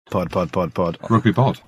Pod. Rugby pod.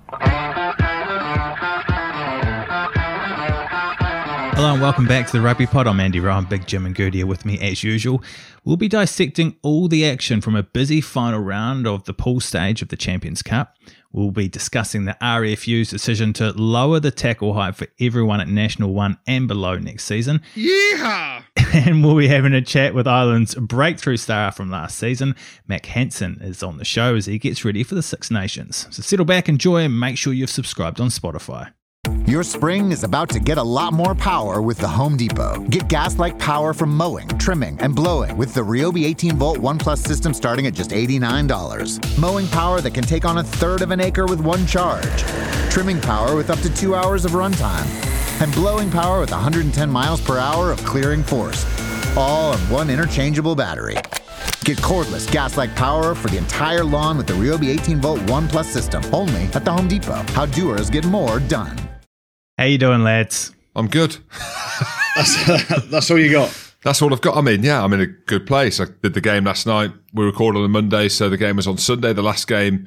Hello and welcome back to the Rugby Pod. I'm Andy Rowan, Big Jim and Goody are with me as usual. We'll be dissecting all the action from a busy final round of the pool stage of the Champions Cup. We'll be discussing the RFU's decision to lower the tackle height for everyone at National 1 and below next season. Yeehaw! And we'll be having a chat with Ireland's breakthrough star from last season. Mack Hansen is on the show as he gets ready for the Six Nations. So settle back, enjoy, and make sure you've subscribed on Spotify. Your spring is about to get a lot more power with the Home Depot. Get gas-like power from mowing, trimming, and blowing with the Ryobi 18-volt ONE+ system starting at just $89. Mowing power that can take on a third of an acre with one charge. Trimming power with up to 2 hours of runtime. And blowing power with 110 miles per hour of clearing force. All on one interchangeable battery. Get cordless gas-like power for the entire lawn with the Ryobi 18-volt ONE+ system. Only at the Home Depot. How doers get more done. How you doing, lads? I'm good. That's all you got? That's all I've got. I mean, yeah, I'm in a good place. I did the game last night. We recorded on a Monday, so the game was on Sunday, the last game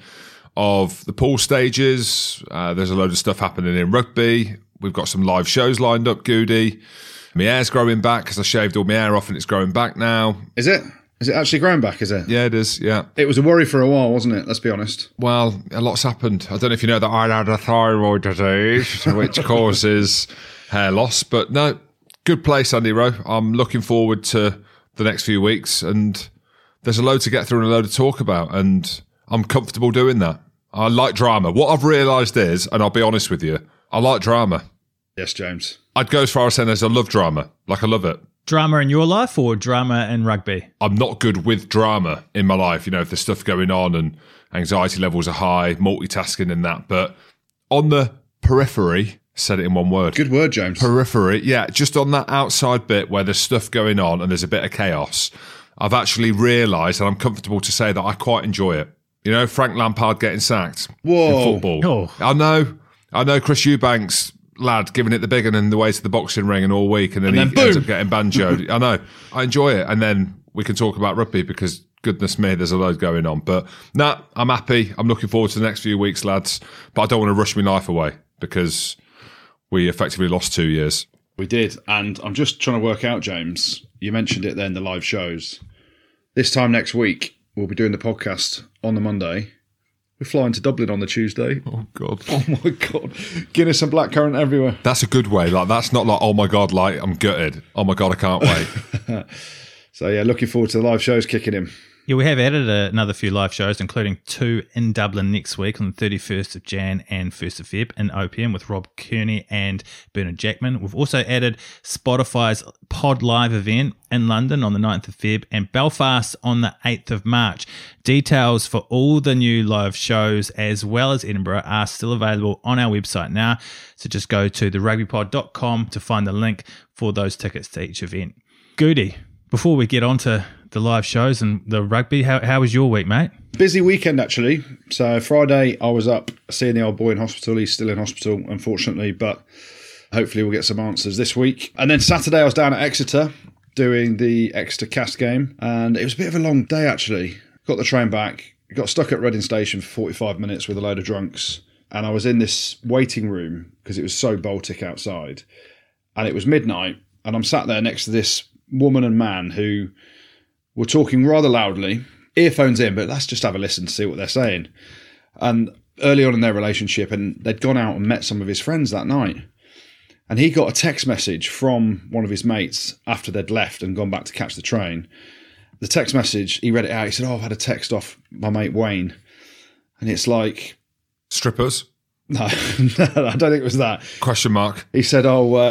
of the pool stages. There's a load of stuff happening in rugby. We've got some live shows lined up, Goody. My hair's growing back because I shaved all my hair off and it's growing back now. Is it? Is it actually growing back, is it? Yeah, it is, yeah. It was a worry for a while, wasn't it? Let's be honest. Well, a lot's happened. I don't know if you know that I had a thyroid disease, which causes hair loss. But no, good place, Andy Rowe. I'm looking forward to the next few weeks. And there's a load to get through and a load to talk about. And I'm comfortable doing that. I like drama. What I've realised is, and I'll be honest with you, I like drama. Yes, James. I'd go as far as saying I love drama. Like, I love it. Drama in your life or drama in rugby? I'm not good with drama in my life. You know, if there's stuff going on and anxiety levels are high, multitasking and that. But on the periphery, said it in one word. Good word, James. Periphery, yeah, just on that outside bit where there's stuff going on and there's a bit of chaos, I've actually realised, and I'm comfortable to say that I quite enjoy it. You know, Frank Lampard getting sacked in football. Oh. I know Chris Eubanks, lad, giving it the big one in the way to the boxing ring and all week, and then he ends up getting banjoed. I know. I enjoy it. And then we can talk about rugby because, goodness me, there's a load going on. But nah, I'm happy. I'm looking forward to the next few weeks, lads. But I don't want to rush my life away because we effectively lost 2 years. We did. And I'm just trying to work out, James, you mentioned it then, the live shows. This time next week, we'll be doing the podcast on the Monday. We're flying to Dublin on the Tuesday. Oh, God. Oh, my God. Guinness and blackcurrant everywhere. That's a good way. Like, that's not like, oh, my God, like, I'm gutted. Oh, my God, I can't wait. So, yeah, looking forward to the live shows kicking in. Yeah, we have added another few live shows, including 2 in Dublin next week on the 31st of Jan and 1st of Feb in OPM with Rob Kearney and Bernard Jackman. We've also added Spotify's Pod Live event in London on the 9th of Feb and Belfast on the 8th of March. Details for all the new live shows as well as Edinburgh are still available on our website now. So just go to therugbypod.com to find the link for those tickets to each event. Goody, before we get on to the live shows and the rugby, how was your week, mate? Busy weekend, actually. So Friday, I was up seeing the old boy in hospital. He's still in hospital, unfortunately, but hopefully we'll get some answers this week. And then Saturday, I was down at Exeter doing the Exeter Cast game, and it was a bit of a long day, actually. Got the train back, got stuck at Reading Station for 45 minutes with a load of drunks, and I was in this waiting room because it was so Baltic outside, and it was midnight, and I'm sat there next to this woman and man who were talking rather loudly, earphones in, but let's just have a listen to see what they're saying. And early on in their relationship, and they'd gone out and met some of his friends that night. And he got a text message from one of his mates after they'd left and gone back to catch the train. The text message, he read it out. He said, I've had a text off my mate Wayne. And it's like... Strippers? No, I don't think it was that. Question mark. He said,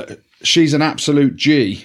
she's an absolute G.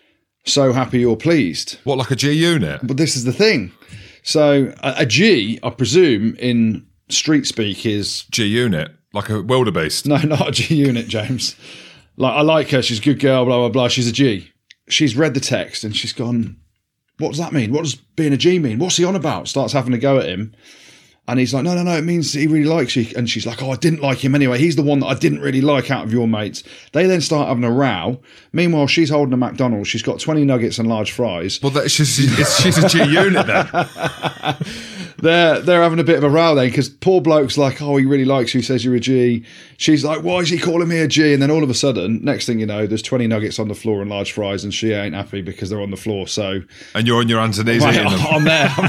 So happy you're pleased. What, like a G unit? But this is the thing. So a G, I presume, in street speak is... G unit? Like a wildebeest? No, not a G unit, James. Like, I like her, she's a good girl, blah, blah, blah, she's a G. She's read the text and she's gone, what does that mean? What does being a G mean? What's he on about? Starts having a go at him. And he's like, no, it means he really likes you. And she's like, I didn't like him anyway. He's the one that I didn't really like out of your mates. They then start having a row. Meanwhile, she's holding a McDonald's. She's got 20 nuggets and large fries. Well, she's a G unit then. they're having a bit of a row then, because poor bloke's like, oh, he really likes you, he says you're a G. She's like, why is he calling me a G? And then all of a sudden, next thing you know, there's 20 nuggets on the floor and large fries, and she ain't happy because they're on the floor. So, and you're on your hands and knees eating them. I'm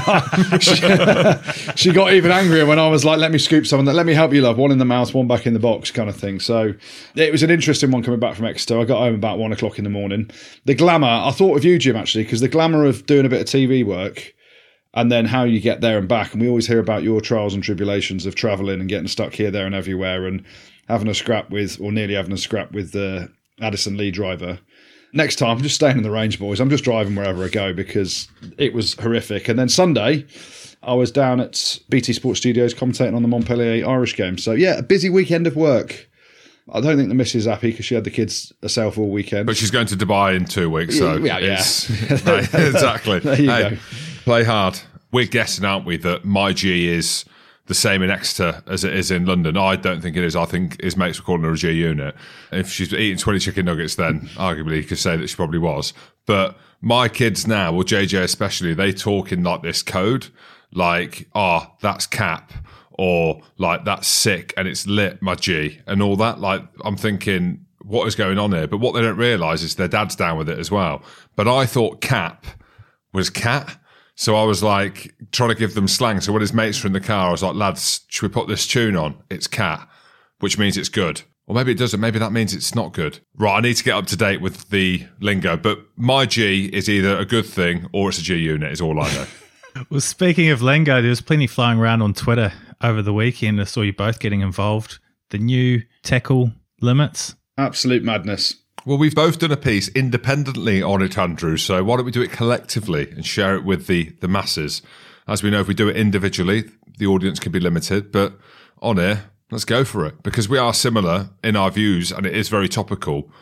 there. She got even angrier when I was like, let me scoop some, let me help you, love. One in the mouth, one back in the box kind of thing. So it was an interesting one coming back from Exeter. I got home about 1 o'clock in the morning. The glamour, I thought of you, Jim, actually, because the glamour of doing a bit of TV work and then how you get there and back. And we always hear about your trials and tribulations of travelling and getting stuck here, there and everywhere and having a scrap with, or nearly having a scrap with the Addison Lee driver. Next time, I'm just staying in the range, boys. I'm just driving wherever I go because it was horrific. And then Sunday, I was down at BT Sports Studios commentating on the Montpellier Irish game. So, yeah, a busy weekend of work. I don't think the missus is happy because she had the kids herself all weekend. But she's going to Dubai in 2 weeks, so yeah. Exactly. There you go. Play hard. We're guessing, aren't we, that my G is the same in Exeter as it is in London. I don't think it is. I think his mates were calling her a G unit. If she's eating 20 chicken nuggets, then arguably you could say that she probably was. But my kids now, or JJ especially, they talk in like this code, like, oh, that's cap. Or like, that's sick and it's lit, my G, and all that. Like, I'm thinking, what is going on here? But what they don't realise is their dad's down with it as well. But I thought cap was cat. So I was like, trying to give them slang. So when his mates were in the car, I was like, lads, should we put this tune on? It's cat, which means it's good. Or maybe it doesn't. Maybe that means it's not good. Right, I need to get up to date with the lingo. But my G is either a good thing or it's a G unit, is all I know. Well, speaking of lingo, there was plenty flying around on Twitter over the weekend. I saw you both getting involved. The new tackle limits. Absolute madness. Well, we've both done a piece independently on it, Andrew. So why don't we do it collectively and share it with the masses? As we know, if we do it individually, the audience can be limited. But on here, let's go for it. Because we are similar in our views and it is very topical.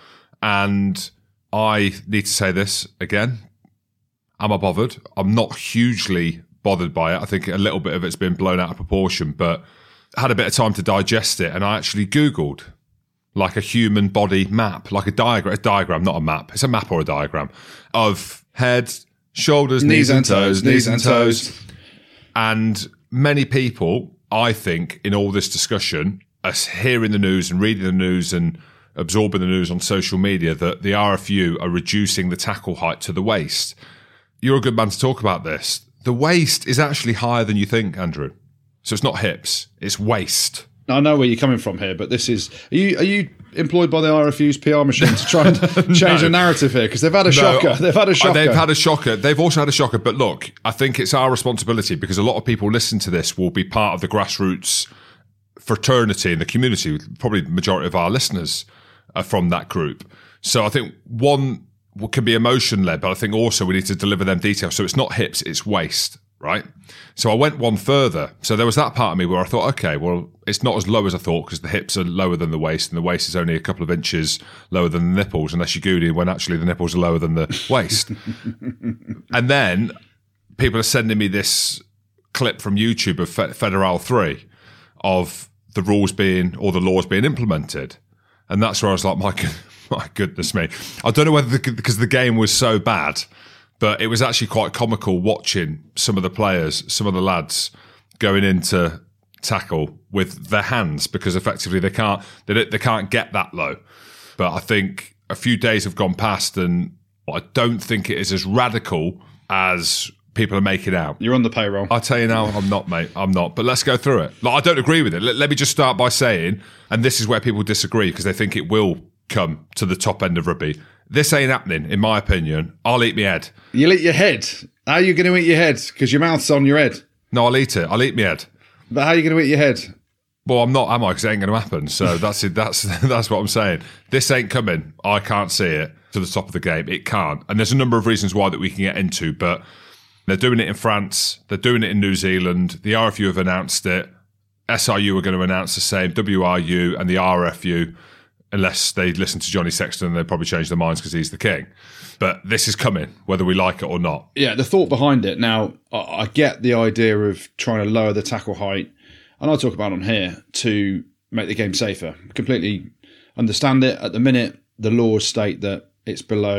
And I need to say this again. Am I bothered? I'm not hugely bothered by it. I think a little bit of it's been blown out of proportion, but I had a bit of time to digest it, and I actually Googled like a human body map, like a diagram, not a map. It's a map or a diagram of head, shoulders, knees and toes. And many people, I think, in all this discussion, are hearing the news and reading the news and absorbing the news on social media that the RFU are reducing the tackle height to the waist. You're a good man to talk about this. The waist is actually higher than you think, Andrew. So it's not hips, it's waist. I know where you're coming from here, but this is... Are you employed by the RFU's PR machine to try and change the narrative here? Because they've had a shocker. They've had a shocker. They've also had a shocker. But look, I think it's our responsibility, because a lot of people listening to this will be part of the grassroots fraternity in the community. Probably the majority of our listeners are from that group. So I think one can be emotion-led, but I think also we need to deliver them details. So it's not hips, it's waist, right? So I went one further. So there was that part of me where I thought, okay, well, it's not as low as I thought, because the hips are lower than the waist, and the waist is only a couple of inches lower than the nipples, unless you're goody, when actually the nipples are lower than the waist. And then people are sending me this clip from YouTube of Federal 3 of the rules being, or the laws being implemented. And that's where I was like, my goodness me. I don't know whether because the game was so bad, but it was actually quite comical watching some of the players, some of the lads going into tackle with their hands, because effectively they can't get that low. But I think a few days have gone past, and I don't think it is as radical as people are making out. You're on the payroll. I tell you now, I'm not, mate. I'm not. But let's go through it. Like, I don't agree with it. Let me just start by saying, and this is where people disagree because they think it will come to the top end of rugby. This ain't happening, in my opinion. I'll eat my head. You'll eat your head? How are you going to eat your head? Because your mouth's on your head. No, I'll eat it. I'll eat my head. But how are you going to eat your head? Well, I'm not, am I? Because it ain't going to happen. So that's it. That's what I'm saying. This ain't coming. I can't see it to the top of the game. It can't. And there's a number of reasons why that we can get into, but they're doing it in France. They're doing it in New Zealand. The RFU have announced it. SRU are going to announce the same. WRU and the RFU, unless they listen to Johnny Sexton, they'll probably change their minds because he's the king. But this is coming, whether we like it or not. Yeah, the thought behind it. Now, I get the idea of trying to lower the tackle height, and I'll talk about on here, to make the game safer. Completely understand it. At the minute, the laws state that it's below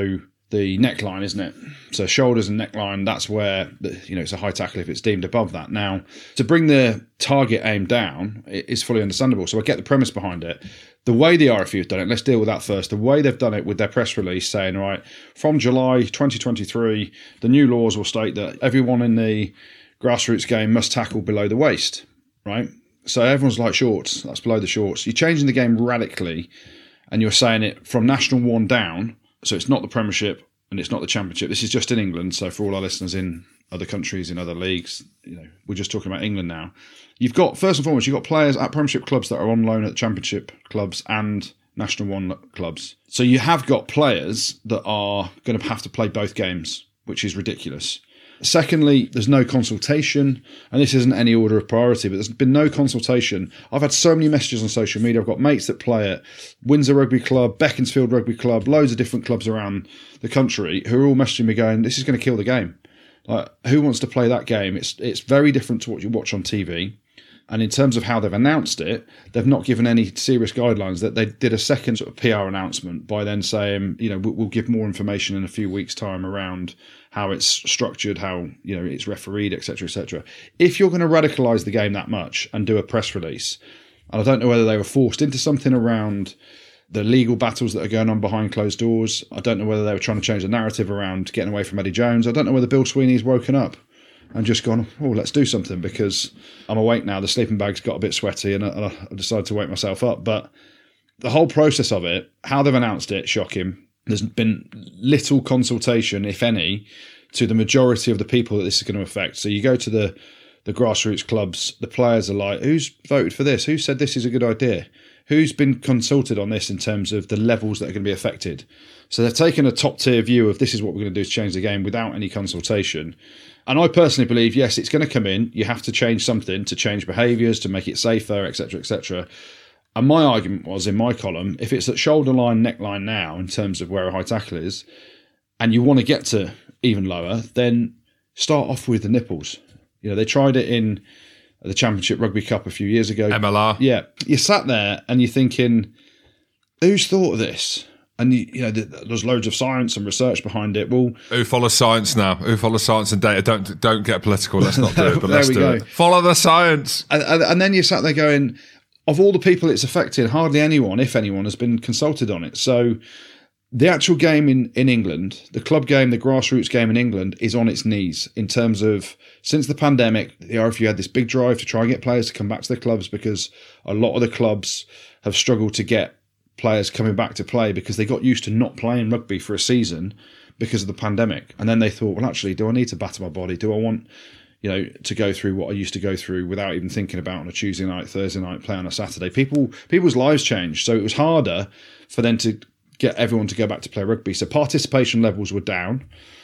the neckline, isn't it? So shoulders and neckline, that's where, it's a high tackle if it's deemed above that. Now, to bring the target aim down is fully understandable. So I get the premise behind it. The way the RFU have done it, let's deal with that first. The way they've done it with their press release saying, right, from July 2023, the new laws will state that everyone in the grassroots game must tackle below the waist, right? So everyone's like shorts, that's below the shorts. You're changing the game radically, and you're saying it from National 1 down. So it's not the Premiership and it's not the Championship. This is just in England. So for all our listeners in other countries, in other leagues, we're just talking about England now. You've got, first and foremost, you've got players at Premiership clubs that are on loan at the Championship clubs and National 1 clubs. So you have got players that are going to have to play both games, which is ridiculous. Secondly, there's no consultation, and this isn't any order of priority, but there's been no consultation. I've had so many messages on social media. I've got mates that play at Windsor Rugby Club, Beaconsfield Rugby Club, loads of different clubs around the country who are all messaging me going, this is going to kill the game. Like, who wants to play that game? It's very different to what you watch on TV. And in terms of how they've announced it, they've not given any serious guidelines. That they did a second sort of PR announcement by then saying, we'll give more information in a few weeks' time around how it's structured, how it's refereed, etc., etc. If you're going to radicalise the game that much and do a press release, and I don't know whether they were forced into something around the legal battles that are going on behind closed doors. I don't know whether they were trying to change the narrative around getting away from Eddie Jones. I don't know whether Bill Sweeney's woken up and just gone, let's do something, because I'm awake now. The sleeping bag's got a bit sweaty and I decided to wake myself up. But the whole process of it, how they've announced it, shocking. There's been little consultation, if any, to the majority of the people that this is going to affect. So you go to the grassroots clubs, the players are like, who's voted for this? Who said this is a good idea? Who's been consulted on this in terms of the levels that are going to be affected? So they've taken a top-tier view of this is what we're going to do to change the game without any consultation. And I personally believe, yes, it's going to come in. You have to change something to change behaviours, to make it safer, etc., etc. And my argument was, in my column, if it's at shoulder line, neckline now, in terms of where a high tackle is, and you want to get to even lower, then start off with the nipples. They tried it in the Championship Rugby Cup a few years ago. MLR. Yeah. You sat there and you're thinking, who's thought of this? And there's loads of science and research behind it. Well, who follows science now? Who follows science and data? Don't get political. Let's not do it. But let's do it. Follow the science. And then you sat there going, of all the people it's affected, hardly anyone, if anyone, has been consulted on it. So the actual game in England, the club game, the grassroots game in England, is on its knees in terms of, since the pandemic, the RFU had this big drive to try and get players to come back to their clubs, because a lot of the clubs have struggled to get players coming back to play because they got used to not playing rugby for a season because of the pandemic. And then they thought, well, actually, do I need to batter my body? Do I want, to go through what I used to go through without even thinking about on a Tuesday night, Thursday night, play on a Saturday? People's lives changed. So it was harder for them to get everyone to go back to play rugby. So participation levels were down.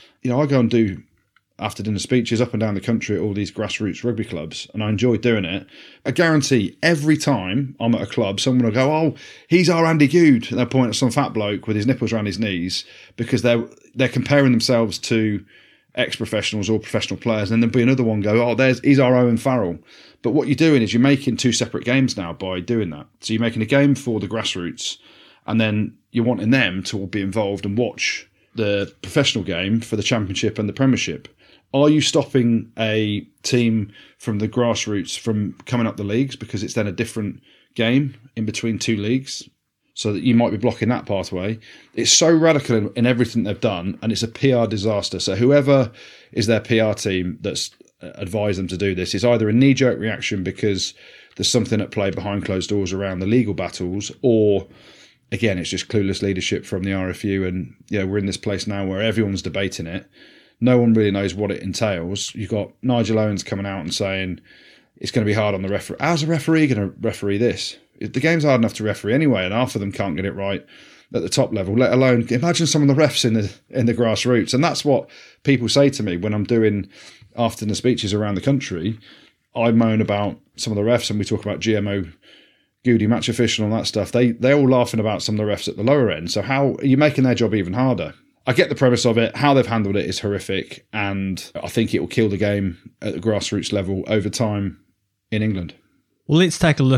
I go and do after dinner speeches up and down the country at all these grassroots rugby clubs, and I enjoy doing it. I guarantee every time I'm at a club, someone will go, oh, he's our Andy Goode, and they'll point at some fat bloke with his nipples around his knees, because they're comparing themselves to ex-professionals or professional players, and then there'll be another one go, oh, he's our Owen Farrell. But what you're doing is you're making two separate games now by doing that. So you're making a game for the grassroots, and then you're wanting them to all be involved and watch the professional game for the Championship and the Premiership. Are you stopping a team from the grassroots from coming up the leagues because it's then a different game in between two leagues? So that you might be blocking that pathway. It's so radical in everything they've done, and it's a PR disaster. So whoever is their PR team that's advised them to do this is either a knee-jerk reaction because there's something at play behind closed doors around the legal battles, or again, it's just clueless leadership from the RFU. And we're in this place now where everyone's debating it. No one really knows what it entails. You've got Nigel Owens coming out and saying it's going to be hard on the referee. How's a referee going to referee this? The game's hard enough to referee anyway, and half of them can't get it right at the top level, let alone imagine some of the refs in the grassroots. And that's what people say to me when I'm doing after the speeches around the country. I moan about some of the refs, and we talk about GMO Goody match official and all that stuff. They're all laughing about some of the refs at the lower end. So how are you making their job even harder? I get the premise of it. How they've handled it is horrific, and I think it will kill the game at the grassroots level over time in England. Well, let's take a look at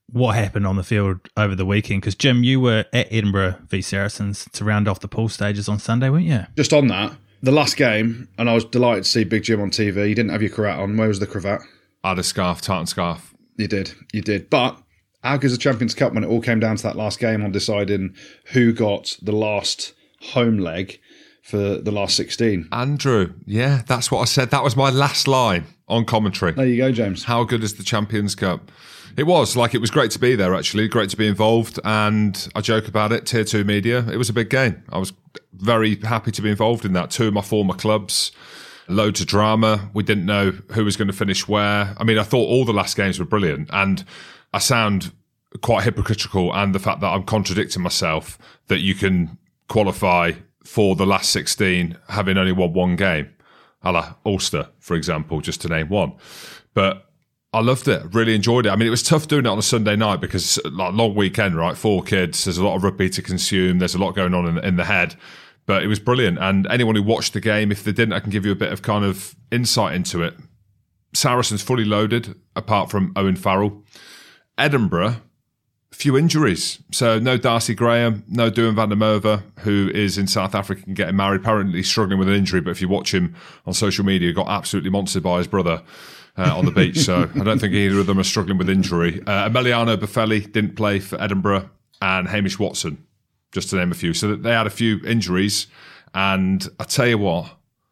what happened on the field over the weekend. Because, Jim, you were at Edinburgh v Saracens to round off the pool stages on Sunday, weren't you? Just on that, the last game, and I was delighted to see Big Jim on TV. You didn't have your cravat on. Where was the cravat? I had a scarf, tartan scarf. You did. But how goes the Champions Cup when it all came down to that last game on deciding who got the last home leg for the last 16? Andrew, yeah, that's what I said. That was my last line on commentary. There you go, James. How good is the Champions Cup? It was great to be there, actually, great to be involved. And I joke about it, Tier 2 media. It was a big game. I was very happy to be involved in that. 2 of my former clubs, loads of drama. We didn't know who was going to finish where. I mean, I thought all the last games were brilliant. And I sound quite hypocritical, and the fact that I'm contradicting myself, that you can qualify for the last 16 having only won one game, a la Ulster, for example, just to name one. But I loved it, really enjoyed it. I mean, it was tough doing it on a Sunday night because, like, long weekend, right? 4 kids, there's a lot of rugby to consume, there's a lot going on in the head. But it was brilliant. And anyone who watched the game, if they didn't, I can give you a bit of kind of insight into it. Saracens fully loaded, apart from Owen Farrell. Edinburgh, few injuries. So no Darcy Graham, no Duan van der Merwe, who is in South Africa and getting married, apparently struggling with an injury. But if you watch him on social media, got absolutely monstered by his brother on the beach. So I don't think either of them are struggling with injury. Emiliano Buffelli didn't play for Edinburgh, and Hamish Watson, just to name a few. So they had a few injuries. And I tell you what,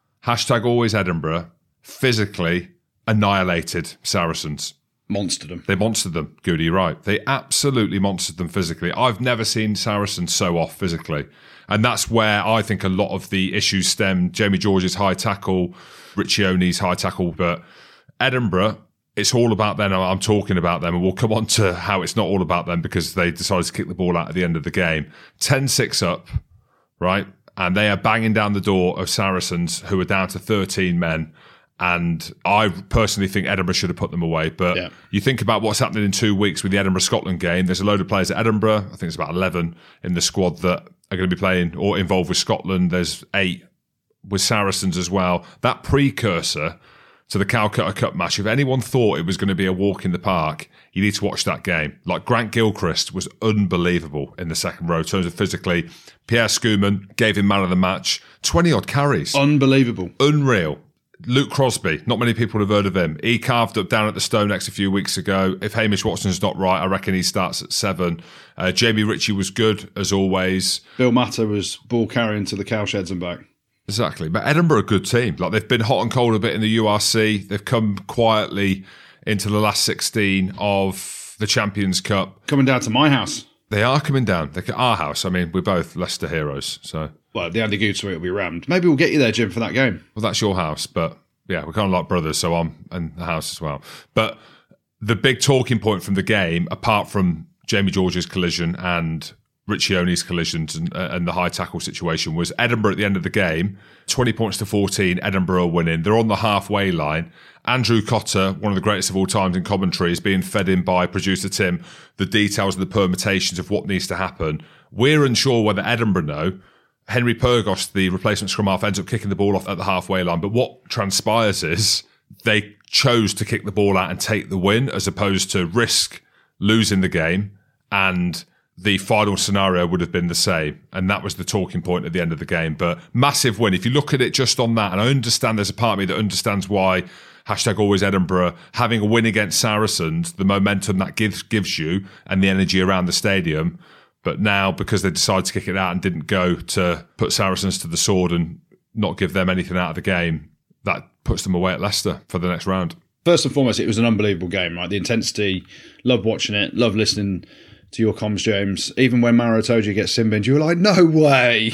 #AlwaysEdinburgh physically annihilated Saracens. Monstered them. They monstered them, Goody, right. They absolutely monstered them physically. I've never seen Saracens so off physically. And that's where I think a lot of the issues stem. Jamie George's high tackle, Riccioni's high tackle. But Edinburgh, it's all about them. I'm talking about them, and we'll come on to how it's not all about them because they decided to kick the ball out at the end of the game. 10-6 up, right? And they are banging down the door of Saracens, who are down to 13 men. And I personally think Edinburgh should have put them away. But You think about what's happening in 2 weeks with the Edinburgh-Scotland game. There's a load of players at Edinburgh. I think it's about 11 in the squad that are going to be playing or involved with Scotland. There's 8 with Saracens as well. That precursor to the Calcutta Cup match, if anyone thought it was going to be a walk in the park, you need to watch that game. Like, Grant Gilchrist was unbelievable in the second row in terms of physically. Pierre Schoeman gave him man of the match. 20-odd carries. Unbelievable. Unreal. Luke Crosby, not many people have heard of him. He carved up down at the Stonex a few weeks ago. If Hamish Watson's not right, I reckon he starts at 7. Jamie Ritchie was good, as always. Bill Matter was ball carrying to the cowsheds and back. Exactly. But Edinburgh are a good team. Like, they've been hot and cold a bit in the URC. They've come quietly into the last 16 of the Champions Cup. Coming down to my house. They are coming down. They're our house. I mean, we're both Leicester heroes, so... Well, the Andy Goode suite will be rammed. Maybe we'll get you there, Jim, for that game. Well, that's your house, but yeah, we're kind of like brothers, so I'm in the house as well. But the big talking point from the game, apart from Jamie George's collision and Riccioni's collisions and the high tackle situation, was Edinburgh at the end of the game, 20 points to 14, Edinburgh are winning. They're on the halfway line. Andrew Cotter, one of the greatest of all times in commentary, is being fed in by producer Tim the details and the permutations of what needs to happen. We're unsure whether Edinburgh know. Henry Purgos, the replacement scrum half, ends up kicking the ball off at the halfway line. But what transpires is they chose to kick the ball out and take the win as opposed to risk losing the game. And the final scenario would have been the same. And that was the talking point at the end of the game. But massive win. If you look at it just on that, and I understand there's a part of me that understands why #AlwaysEdinburgh, having a win against Saracens, the momentum that gives you and the energy around the stadium. But now, because they decided to kick it out and didn't go to put Saracens to the sword and not give them anything out of the game, that puts them away at Leicester for the next round. First and foremost, it was an unbelievable game, right? The intensity, loved watching it, loved listening to your comms, James. Even when Maro Itoje gets sin-binned, you were like, no way.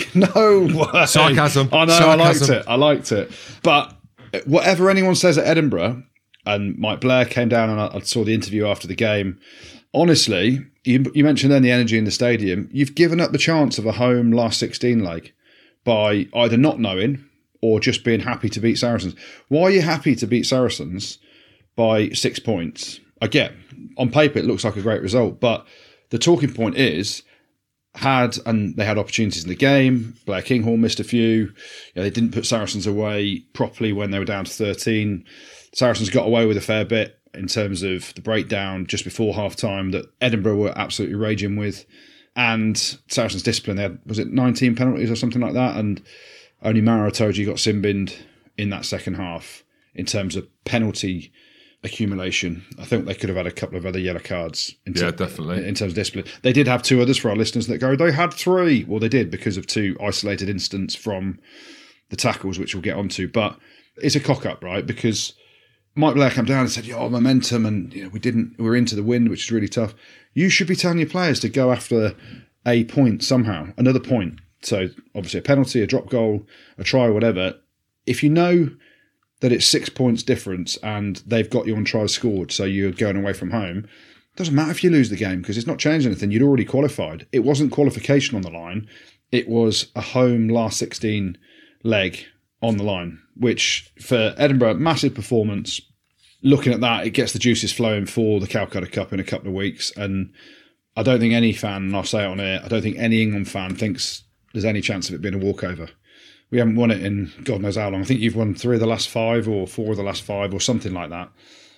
Sarcasm. I know, Sarcasm. I liked it. But whatever anyone says at Edinburgh, and Mike Blair came down and I saw the interview after the game, honestly, you mentioned then the energy in the stadium. You've given up the chance of a home last 16 leg by either not knowing or just being happy to beat Saracens. Why are you happy to beat Saracens by 6 points? I get, on paper, it looks like a great result, but the talking point is, they had opportunities in the game. Blair Kinghorn missed a few. They didn't put Saracens away properly when they were down to 13. Saracens got away with a fair bit. in terms of the breakdown just before half-time that Edinburgh were absolutely raging with. And Saracens' discipline, they had, was it 19 penalties or something like that? And only Maro Itoje got sin-binned in that second half in terms of penalty accumulation. I think they could have had a couple of other yellow cards definitely. In terms of discipline. They did have 2 others for our listeners that go, they had 3. Well, they did because of 2 isolated incidents from the tackles, which we'll get onto. But it's a cock-up, right? Because Mike Blair came down and said, momentum, and we were into the wind, which is really tough. You should be telling your players to go after a point somehow, another point. So obviously a penalty, a drop goal, a try, or whatever. If you know that it's 6 points difference and they've got you on tries scored, so you're going away from home, it doesn't matter if you lose the game because it's not changed anything. You'd already qualified. It wasn't qualification on the line. It was a home last 16 leg on the line, which for Edinburgh, massive performance. Looking at that, it gets the juices flowing for the Calcutta Cup in a couple of weeks. And I don't think any fan, and I'll say it on air, I don't think any England fan thinks there's any chance of it being a walkover. We haven't won it in God knows how long. I think you've won 3 of the last 5 or 4 of the last 5 or something like that.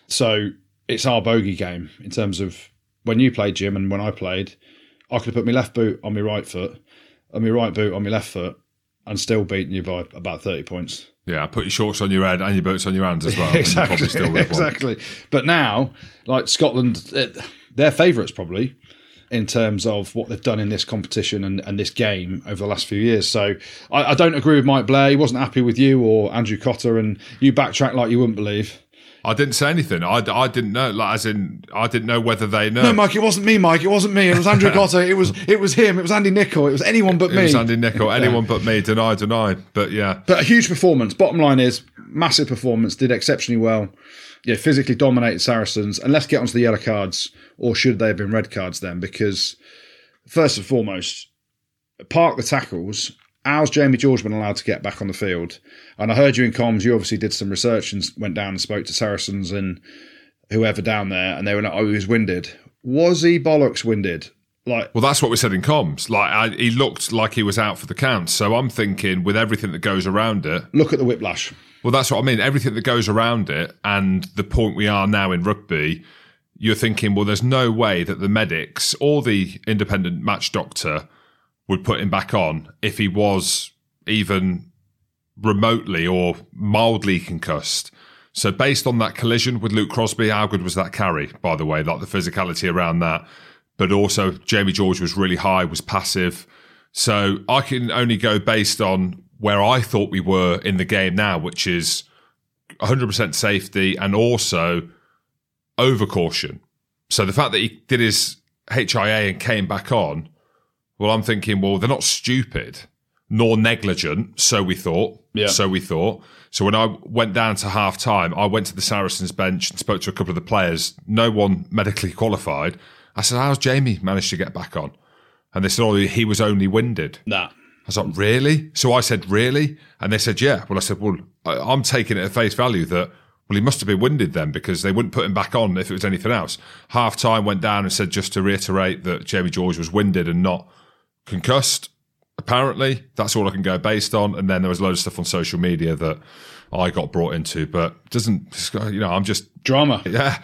So it's our bogey game in terms of when you played, Jim, and when I played, I could have put my left boot on my right foot and my right boot on my left foot and still beaten you by about 30 points. Yeah, put your shorts on your head and your boots on your hands as well. Exactly. But now, like Scotland, they're favourites probably in terms of what they've done in this competition and this game over the last few years. So I don't agree with Mike Blair. He wasn't happy with you or Andrew Cotter, and you backtrack like you wouldn't believe. I didn't say anything. I didn't know. I didn't know whether they know. No, Mike, it wasn't me, Mike. It wasn't me. It was Andrew Cotter. It was him. It was Andy Nicol. It was anyone but me. It was Andy Nicol. Anyone but me. Deny. But yeah. But a huge performance. Bottom line is, massive performance. Did exceptionally well. Yeah, physically dominated Saracens. And let's get onto the yellow cards, or should they have been red cards then? Because first and foremost, park the tackles. How's Jamie George been allowed to get back on the field? And I heard you in comms, you obviously did some research and went down and spoke to Saracens and whoever down there, and they were like, he was winded. Was he bollocks winded? Well, that's what we said in comms. He looked like he was out for the count. So I'm thinking, with everything that goes around it... Look at the whiplash. Well, that's what I mean. Everything that goes around it and the point we are now in rugby, you're thinking, well, there's no way that the medics or the independent match doctor would put him back on if he was even remotely or mildly concussed. So based on that collision with Luke Crosby, how good was that carry, by the way, like the physicality around that? But also Jamie George was really high, was passive. So I can only go based on where I thought we were in the game now, which is 100% safety and also over caution. So the fact that he did his HIA and came back on, well, I'm thinking, well, they're not stupid nor negligent, so we thought. Yeah. So we thought. So when I went down to half-time, I went to the Saracens bench and spoke to a couple of the players, no one medically qualified. I said, how's Jamie managed to get back on? And they said, he was only winded. Nah. I was like, really? So I said, really? And they said, yeah. Well, I said, well, I'm taking it at face value that, well, he must have been winded then because they wouldn't put him back on if it was anything else. Half-time went down and said, just to reiterate, that Jamie George was winded and not concussed. Apparently, that's all I can go based on. And then there was a load of stuff on social media that I got brought into, but I'm just... Drama. Yeah,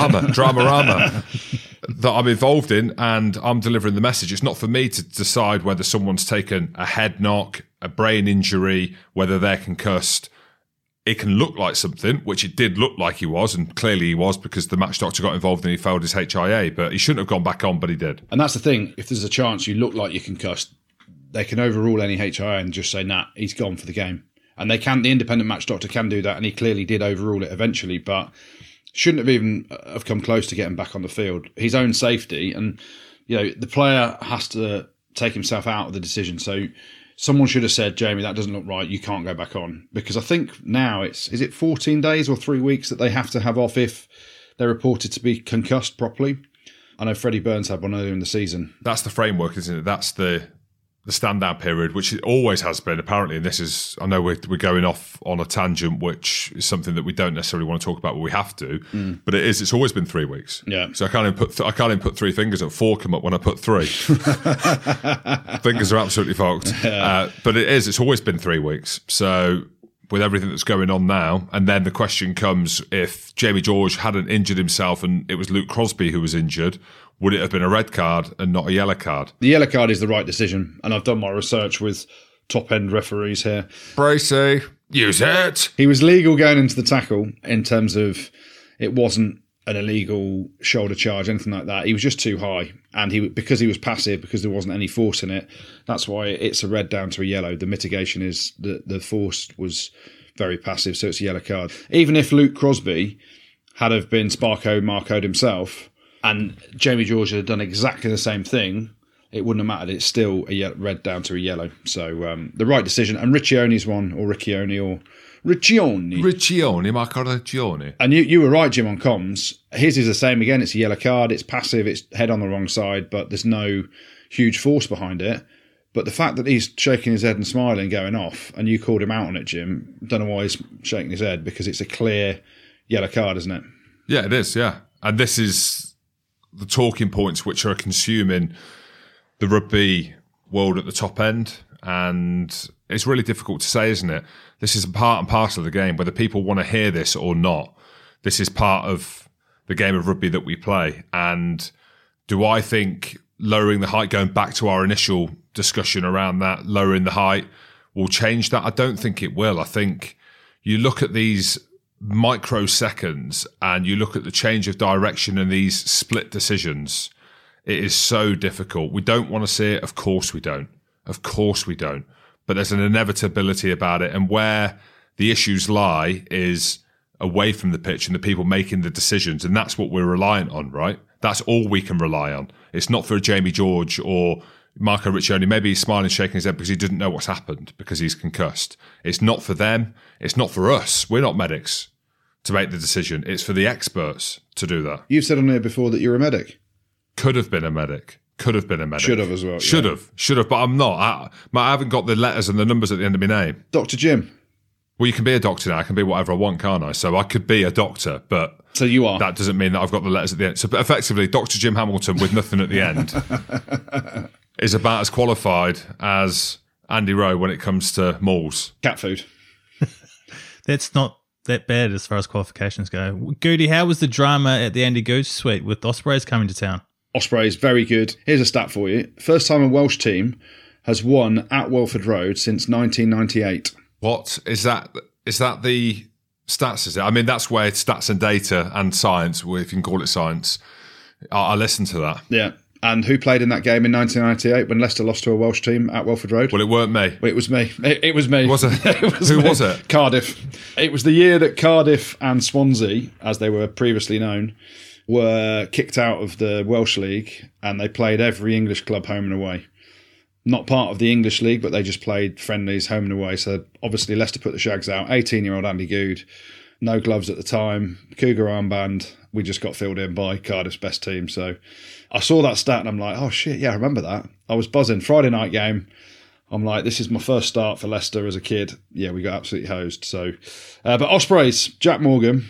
drama that I'm involved in, and I'm delivering the message. It's not for me to decide whether someone's taken a head knock, a brain injury, whether they're concussed. It can look like something, which it did look like he was, and clearly he was because the match doctor got involved and he failed his HIA, but he shouldn't have gone back on, but he did. And that's the thing. If there's a chance you look like you're concussed, they can overrule any HIA and just say, nah, he's gone for the game. And the independent match doctor can do that, and he clearly did overrule it eventually, but shouldn't have even have come close to getting back on the field. His own safety, and the player has to take himself out of the decision. So someone should have said, Jamie, that doesn't look right, you can't go back on. Because I think now is it 14 days or 3 weeks that they have to have off if they're reported to be concussed properly? I know Freddie Burns had one earlier in the season. That's the framework, isn't it? That's the stand-down period, which it always has been, apparently. And this is, I know we're going off on a tangent, which is something that we don't necessarily want to talk about, but we have to. But it's always been 3 weeks. Yeah. So I can't even put 3 fingers up. 4 come up when I put 3. Fingers are absolutely fucked. Yeah. But it's always been 3 weeks. So with everything that's going on now. And then the question comes, if Jamie George hadn't injured himself and it was Luke Crosby who was injured, would it have been a red card and not a yellow card? The yellow card is the right decision, and I've done my research with top-end referees here. Bracey, use it. He was legal going into the tackle in terms of it wasn't an illegal shoulder charge, anything like that. He was just too high, and because he was passive, because there wasn't any force in it, that's why it's a red down to a yellow. The mitigation is the force was very passive, so it's a yellow card. Even if Luke Crosby had have been Marco'd himself, and Jamie George had done exactly the same thing, it wouldn't have mattered. It's still a red down to a yellow. So the right decision. And Riccione, Marco. And you were right, Jim, on comms. His is the same again. It's a yellow card. It's passive. It's head on the wrong side, but there's no huge force behind it. But the fact that he's shaking his head and smiling, going off, and you called him out on it, Jim, don't know why he's shaking his head, because it's a clear yellow card, isn't it? Yeah, it is, yeah. And this is the talking points which are consuming the rugby world at the top end. And it's really difficult to say, isn't it? This is a part and parcel of the game, whether people want to hear this or not. This is part of the game of rugby that we play. And do I think lowering the height, going back to our initial discussion around that, lowering the height will change that? I don't think it will. I think you look at these microseconds and you look at the change of direction and these split decisions. It is so difficult. We don't want to see it. Of course we don't. Of course we don't. But there's an inevitability about it. And where the issues lie is away from the pitch and the people making the decisions. And that's what we're reliant on, right? That's all we can rely on. It's not for Jamie George or Marco Riccione. Maybe he's smiling, shaking his head because he didn't know what's happened because he's concussed. It's not for them. It's not for us. We're not medics to make the decision. It's for the experts to do that. You've said on here before that you're a medic. Could have been a medic. Could have been a medic. Should have as well. Should have, but I'm not. I haven't got the letters and the numbers at the end of my name. Dr. Jim. Well, you can be a doctor now. I can be whatever I want, can't I? So I could be a doctor, but so you are. That doesn't mean that I've got the letters at the end. So effectively, Dr. Jim Hamilton with nothing at the end is about as qualified as Andy Rowe when it comes to malls. Cat food. That's not that bad as far as qualifications go. Goody, how was the drama at the Andy Gooch suite with Ospreys coming to town? Ospreys, very good. Here's a stat for you. First time a Welsh team has won at Welford Road since 1998. What? Is that the stats, is it? I mean, that's where stats and data and science, if you can call it science, I listen to that. Yeah. And who played in that game in 1998 when Leicester lost to a Welsh team at Welford Road? Well, it weren't me. It was me. It was me. Was it? Who was it? Cardiff. It was the year that Cardiff and Swansea, as they were previously known, were kicked out of the Welsh League, and they played every English club home and away. Not part of the English League, but they just played friendlies home and away. So obviously Leicester put the shags out. 18-year-old Andy Goode, no gloves at the time, Cougar armband. We just got filled in by Cardiff's best team. So I saw that stat and I'm like, oh shit, yeah, I remember that. I was buzzing. Friday night game. I'm like, this is my first start for Leicester as a kid. Yeah, we got absolutely hosed. So, but Ospreys, Jack Morgan.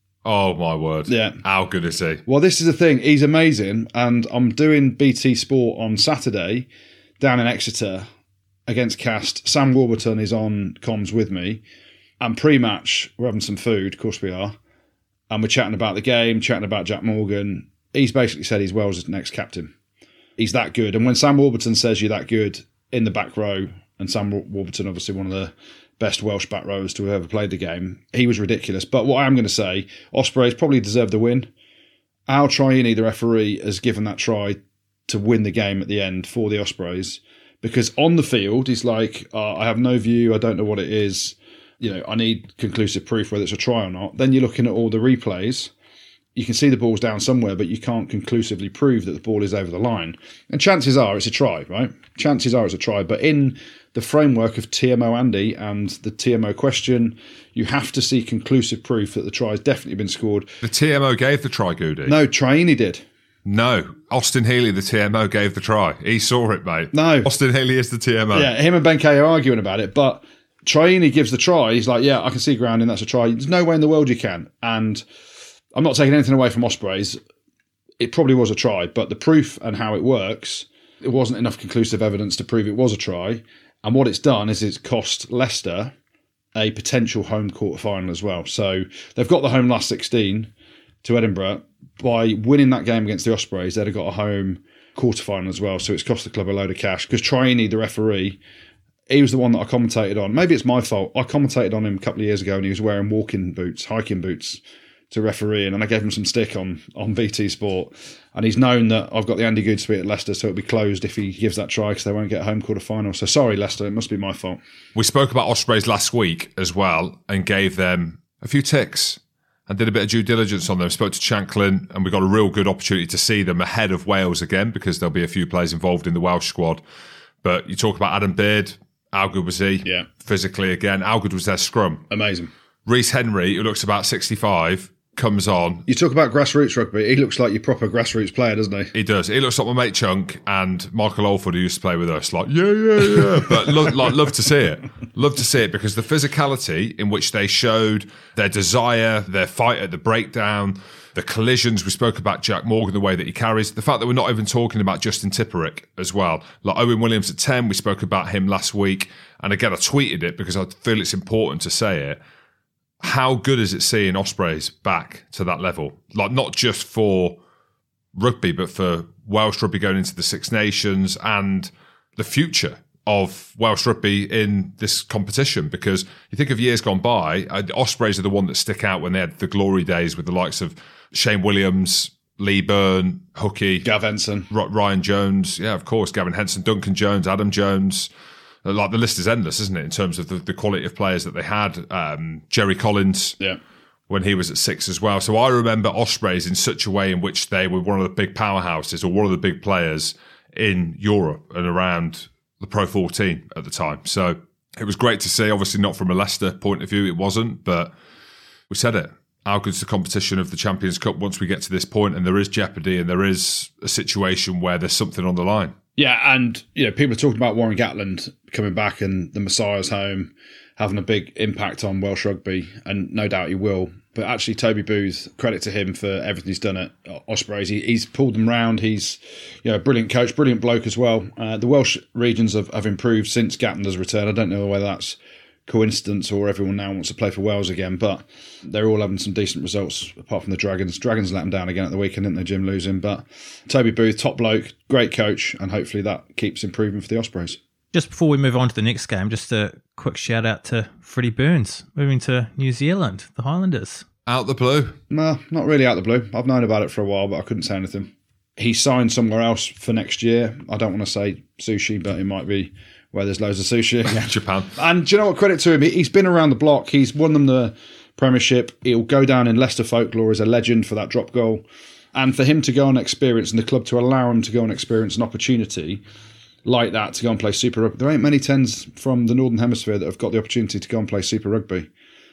Oh my word. Yeah. How good is he? Well, this is the thing. He's amazing. And I'm doing BT Sport on Saturday down in Exeter against Cast. Sam Warburton is on comms with me. And pre-match, we're having some food. Of course we are. And we're chatting about the game, chatting about Jack Morgan. He's basically said he's Wales' next captain. He's that good. And when Sam Warburton says you're that good in the back row, and Sam Warburton, obviously one of the best Welsh back rowers to have ever played the game, he was ridiculous. But what I am going to say, Ospreys probably deserved the win. Al Triini, the referee, has given that try to win the game at the end for the Ospreys, because on the field, he's like, I have no view, I don't know what it is. You know, I need conclusive proof whether it's a try or not. Then you're looking at all the replays. You can see the ball's down somewhere, but you can't conclusively prove that the ball is over the line. And chances are it's a try, right? Chances are it's a try. But in the framework of TMO Andy and the TMO question, you have to see conclusive proof that the try has definitely been scored. The TMO gave the try, Goody. No, Triini did. No, Austin Healy, the TMO, gave the try. He saw it, mate. No. Austin Healy is the TMO. Yeah, him and Ben Kay are arguing about it, but Triini gives the try. He's like, yeah, I can see grounding, that's a try. There's no way in the world you can. And I'm not taking anything away from Ospreys. It probably was a try, but the proof and how it works, it wasn't enough conclusive evidence to prove it was a try. And what it's done is it's cost Leicester a potential home quarter-final as well. So they've got the home last 16 to Edinburgh. By winning that game against the Ospreys, they'd have got a home quarter-final as well. So it's cost the club a load of cash. Because Trainee, the referee, he was the one that I commentated on. Maybe it's my fault. I commentated on him a couple of years ago and he was wearing walking boots, hiking boots to refereeing, and I gave him some stick on BT Sport. And he's known that I've got the Andy Good suite at Leicester, so it'll be closed if he gives that try because they won't get a home quarter-final. So sorry, Leicester, it must be my fault. We spoke about Ospreys last week as well and gave them a few ticks and did a bit of due diligence on them. Spoke to Shanklin and we got a real good opportunity to see them ahead of Wales again because there'll be a few players involved in the Welsh squad. But you talk about Adam Beard, how good was he? Yeah. Physically again, how good was their scrum? Amazing. Reece Henry, who looks about 65, comes on. You talk about grassroots rugby, he looks like your proper grassroots player, doesn't he? He does. He looks like my mate Chunk and Michael Alford, who used to play with us. Like, yeah. But love to see it. Love to see it because the physicality in which they showed their desire, their fight at the breakdown, the collisions. We spoke about Jack Morgan, the way that he carries. The fact that we're not even talking about Justin Tipperick as well. Like Owen Williams at 10, we spoke about him last week. And again, I tweeted it because I feel it's important to say it. How good is it seeing Ospreys back to that level? Like not just for rugby, but for Welsh rugby going into the Six Nations and the future of Welsh rugby in this competition. Because you think of years gone by, the Ospreys are the one that stick out when they had the glory days with the likes of Shane Williams, Lee Byrne, Hookie, Gav Henson, Ryan Jones, yeah, of course, Gavin Henson, Duncan Jones, Adam Jones. Like the list is endless, isn't it, in terms of the quality of players that they had. Jerry Collins, when he was at 6 as well. So I remember Ospreys in such a way in which they were one of the big powerhouses or one of the big players in Europe and around the Pro 14 at the time. So it was great to see. Obviously not from a Leicester point of view, it wasn't, but we said it. How good's the competition of the Champions Cup once we get to this point and there is jeopardy and there is a situation where there's something on the line? Yeah, and people are talking about Warren Gatland coming back and the Messiah's home having a big impact on Welsh rugby, and no doubt he will. But actually, Toby Booth, credit to him for everything he's done at Ospreys. He's pulled them round. He's a brilliant coach, brilliant bloke as well. The Welsh regions have improved since Gatlander's return. I don't know whether that's coincidence or everyone now wants to play for Wales again, but they're all having some decent results apart from the Dragons. Dragons let them down again at the weekend, didn't they, Jim, losing? But Toby Booth, top bloke, great coach, and hopefully that keeps improving for the Ospreys. Just before we move on to the next game, just a quick shout out to Freddie Burns, moving to New Zealand, the Highlanders. Out the blue? No, not really out the blue. I've known about it for a while, but I couldn't say anything. He signed somewhere else for next year. I don't want to say sushi, but it might be where there's loads of sushi. Japan. And do you know what? Credit to him. He's been around the block. He's won them the Premiership. He'll go down in Leicester folklore as a legend for that drop goal. And for him to go and experience, and the club to allow him to go and experience an opportunity like that to go and play Super Rugby. There ain't many 10s from the Northern Hemisphere that have got the opportunity to go and play Super Rugby.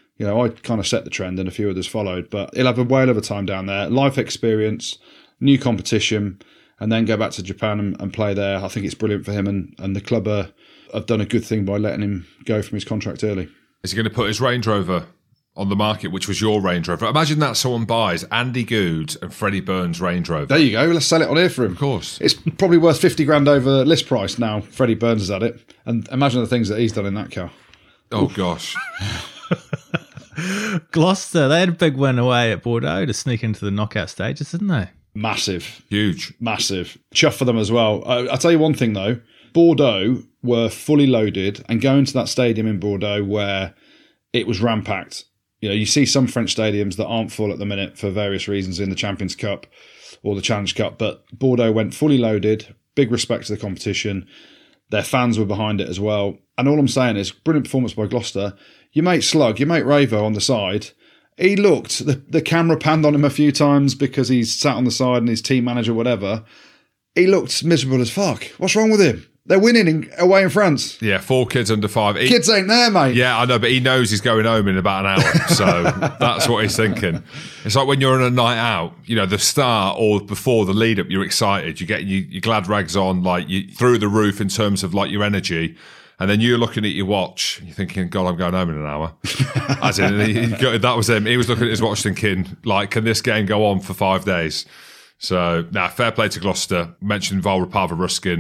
I kind of set the trend and a few others followed. But he'll have a whale of a time down there. Life experience, new competition, and then go back to Japan and play there. I think it's brilliant for him, and the club have done a good thing by letting him go from his contract early. Is he going to put his Range Rover on the market, which was your Range Rover? Imagine that someone buys Andy Good and Freddie Burns' Range Rover. There you go. Let's sell it on here for him. Of course. It's probably worth 50 grand over list price now. Freddie Burns has had it. And imagine the things that he's done in that car. Oh, gosh. Gloucester, they had a big win away at Bordeaux to sneak into the knockout stages, didn't they? Massive. Huge. Massive. Chuff for them as well. I'll tell you one thing, though. Bordeaux were fully loaded, and going to that stadium in Bordeaux where it was rampacked. You see some French stadiums that aren't full at the minute for various reasons in the Champions Cup or the Challenge Cup, but Bordeaux went fully loaded, big respect to the competition. Their fans were behind it as well. And all I'm saying is, brilliant performance by Gloucester. Your mate Slug, your mate Ravo on the side, he looked, the camera panned on him a few times because he's sat on the side and his team manager, whatever. He looked miserable as fuck. What's wrong with him? They're winning away in France. Yeah, 4 kids under 5. Kids ain't there, mate. Yeah, I know, but he knows he's going home in about an hour. So that's what he's thinking. It's like when you're on a night out, the start or before the lead up, you're excited. You get your glad rags on, like you through the roof in terms of like your energy. And then you're looking at your watch, you're thinking, God, I'm going home in an hour. As in, that was him. He was looking at his watch thinking, like, can this game go on for 5 days? So, fair play to Gloucester. Mentioned Valrapava Ruskin.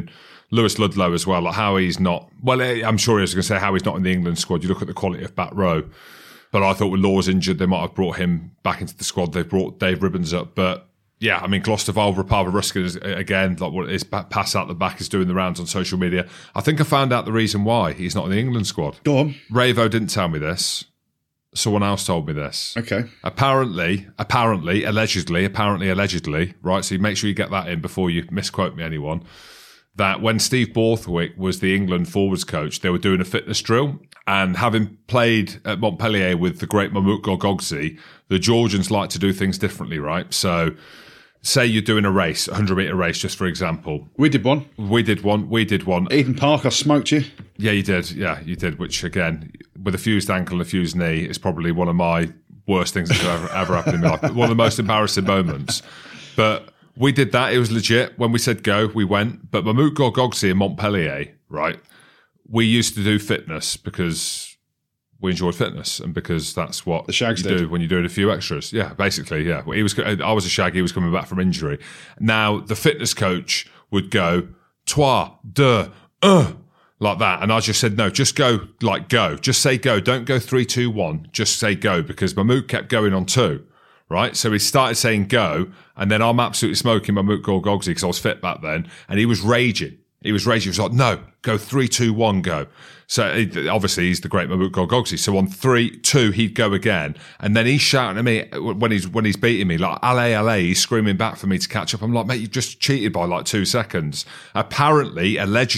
Lewis Ludlow as well, like how he's not, well, I'm sure he was going to say how he's not in the England squad. You look at the quality of back row. But I thought with Laws injured, they might have brought him back into the squad. They've brought Dave Ribbons up. But yeah, I mean, Gloucester Vole, Rapava Ruskin is, again, like what his pass out the back is doing the rounds on social media. I think I found out the reason why he's not in the England squad. Go on. Ravo didn't tell me this. Someone else told me this. Okay. Apparently, allegedly, right? So you make sure you get that in before you misquote me, anyone. That when Steve Borthwick was the England forwards coach, they were doing a fitness drill. And having played at Montpellier with the great Mahmoud Gorgogzi, the Georgians like to do things differently, right? So say you're doing a race, a 100-metre race, just for example. We did one. We did one. Eden Park, I smoked you. Yeah, you did. Yeah, you did, which, again, with a fused ankle and a fused knee, is probably one of my worst things that could ever happen in my life. One of the most embarrassing moments. But we did that. It was legit. When we said go, we went. But Mahmoud Gorgogzi in Montpellier, right, we used to do fitness because we enjoyed fitness and because that's what the Shags you did. Do when you're doing a few extras. Yeah, basically, yeah. I was a Shag, he was coming back from injury. Now, the fitness coach would go, trois, deux, un, like that. And I just said, no, just go, like go. Just say go. Don't go 3, 2, 1. Just say go, because Mahmoud kept going on 2. Right, so he started saying go, and then I'm absolutely smoking Mahmoud Gorgogzi because I was fit back then, and he was raging. He was like, no, go 3, 2, 1, go. So obviously he's the great Mahmoud Gorgogzi. So on 3, 2, he'd go again, and then he's shouting at me when he's beating me like allez, he's screaming back for me to catch up. I'm like, mate, you just cheated by like 2 seconds. Allegedly,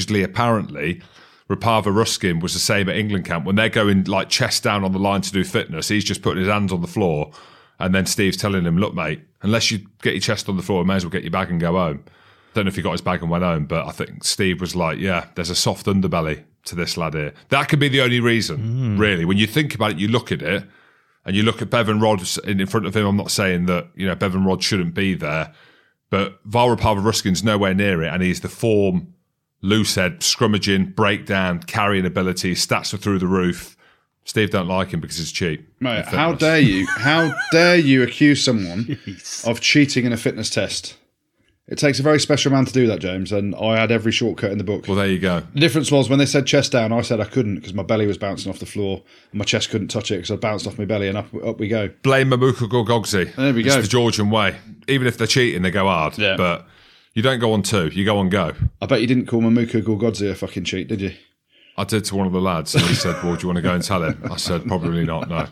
Rapava Ruskin was the same at England camp when they're going like chest down on the line to do fitness. He's just putting his hands on the floor. And then Steve's telling him, look, mate, unless you get your chest on the floor, you may as well get your bag and go home. Don't know if he got his bag and went home, but I think Steve was like, yeah, there's a soft underbelly to this lad here. That could be the only reason, really. When you think about it, you look at it, and you look at Bevan Rodd in front of him. I'm not saying that, Bevan Rodd shouldn't be there, but Vole Rapava Ruskin's nowhere near it, and he's the form, loose head, scrummaging, breakdown, carrying ability, stats are through the roof. Steve don't like him because he's cheap. Mate, how dare you accuse someone of cheating in a fitness test? It takes a very special man to do that, James, and I had every shortcut in the book. Well, there you go. The difference was when they said chest down, I said I couldn't because my belly was bouncing off the floor and my chest couldn't touch it because I bounced off my belly, and up we go. Blame Mahmoud Gorgogzi. There we go. It's the Georgian way. Even if they're cheating, they go hard. Yeah. But you don't go on 2, you go on go. I bet you didn't call Mahmoud Gorgogzi a fucking cheat, did you? I did to one of the lads, and he said, well, do you want to go and tell him? I said, probably not, no.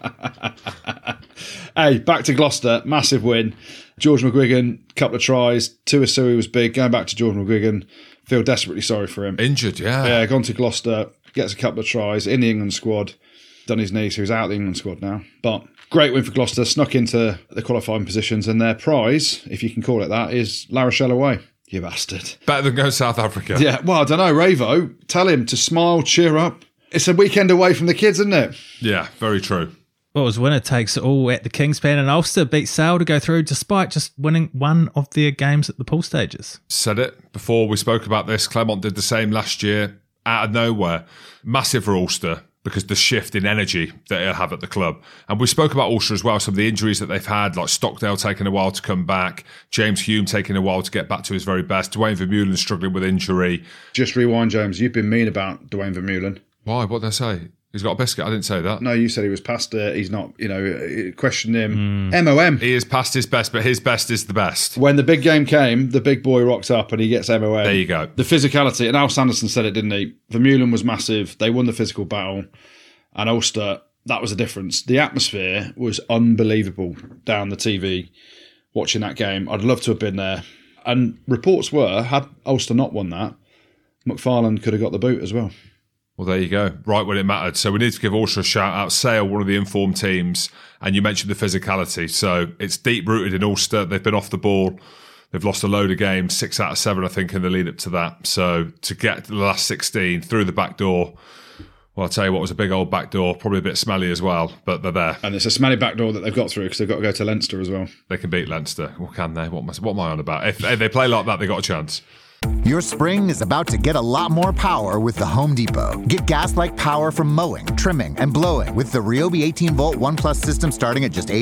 Hey, back to Gloucester, massive win. George McGuigan, couple of tries. Tuasui was big. Going back to George McGuigan, feel desperately sorry for him. Injured, yeah. Yeah, gone to Gloucester, gets a couple of tries, in the England squad, done his knee, so he's out of the England squad now. But great win for Gloucester, snuck into the qualifying positions, and their prize, if you can call it that, is La Rochelle away. You bastard. Better than go South Africa. Yeah, well, I don't know, Ravo, tell him to smile, cheer up. It's a weekend away from the kids, isn't it? Yeah, very true. Well, it was winner takes it all at the Kingspan, and Ulster beat Sale to go through despite just winning one of their games at the pool stages. Said it before we spoke about this. Clermont did the same last year out of nowhere. Massive for Ulster because the shift in energy that they'll have at the club. And we spoke about Ulster as well, some of the injuries that they've had, like Stockdale taking a while to come back, James Hume taking a while to get back to his very best, Dwayne Vermeulen struggling with injury. Just rewind, James. You've been mean about Dwayne Vermeulen. Why? What did I say? He's got a biscuit. I didn't say that. No, you said he was past it. He's not, question him. MOM. He is past his best, but his best is the best. When the big game came, the big boy rocked up and he gets MOM. There you go. The physicality, and Al Sanderson said it, didn't he? Vermeulen was massive. They won the physical battle. And Ulster, that was the difference. The atmosphere was unbelievable down the TV watching that game. I'd love to have been there. And reports were, had Ulster not won that, McFarlane could have got the boot as well. Well, there you go. Right when it mattered. So we need to give Ulster a shout out. Sale, one of the informed teams. And you mentioned the physicality. So it's deep rooted in Ulster. They've been off the ball. They've lost a load of games, 6 out of 7, I think, in the lead up to that. So to get to the last 16 through the back door, well, I'll tell you what, was a big old back door, probably a bit smelly as well, but they're there. And it's a smelly back door that they've got through because they've got to go to Leinster as well. They can beat Leinster. Well, can they? What am I on about? If they play like that, they've got a chance. Your spring is about to get a lot more power with the Home Depot. Get gas-like power from mowing, trimming, and blowing with the Ryobi 18-volt ONE+ system starting at just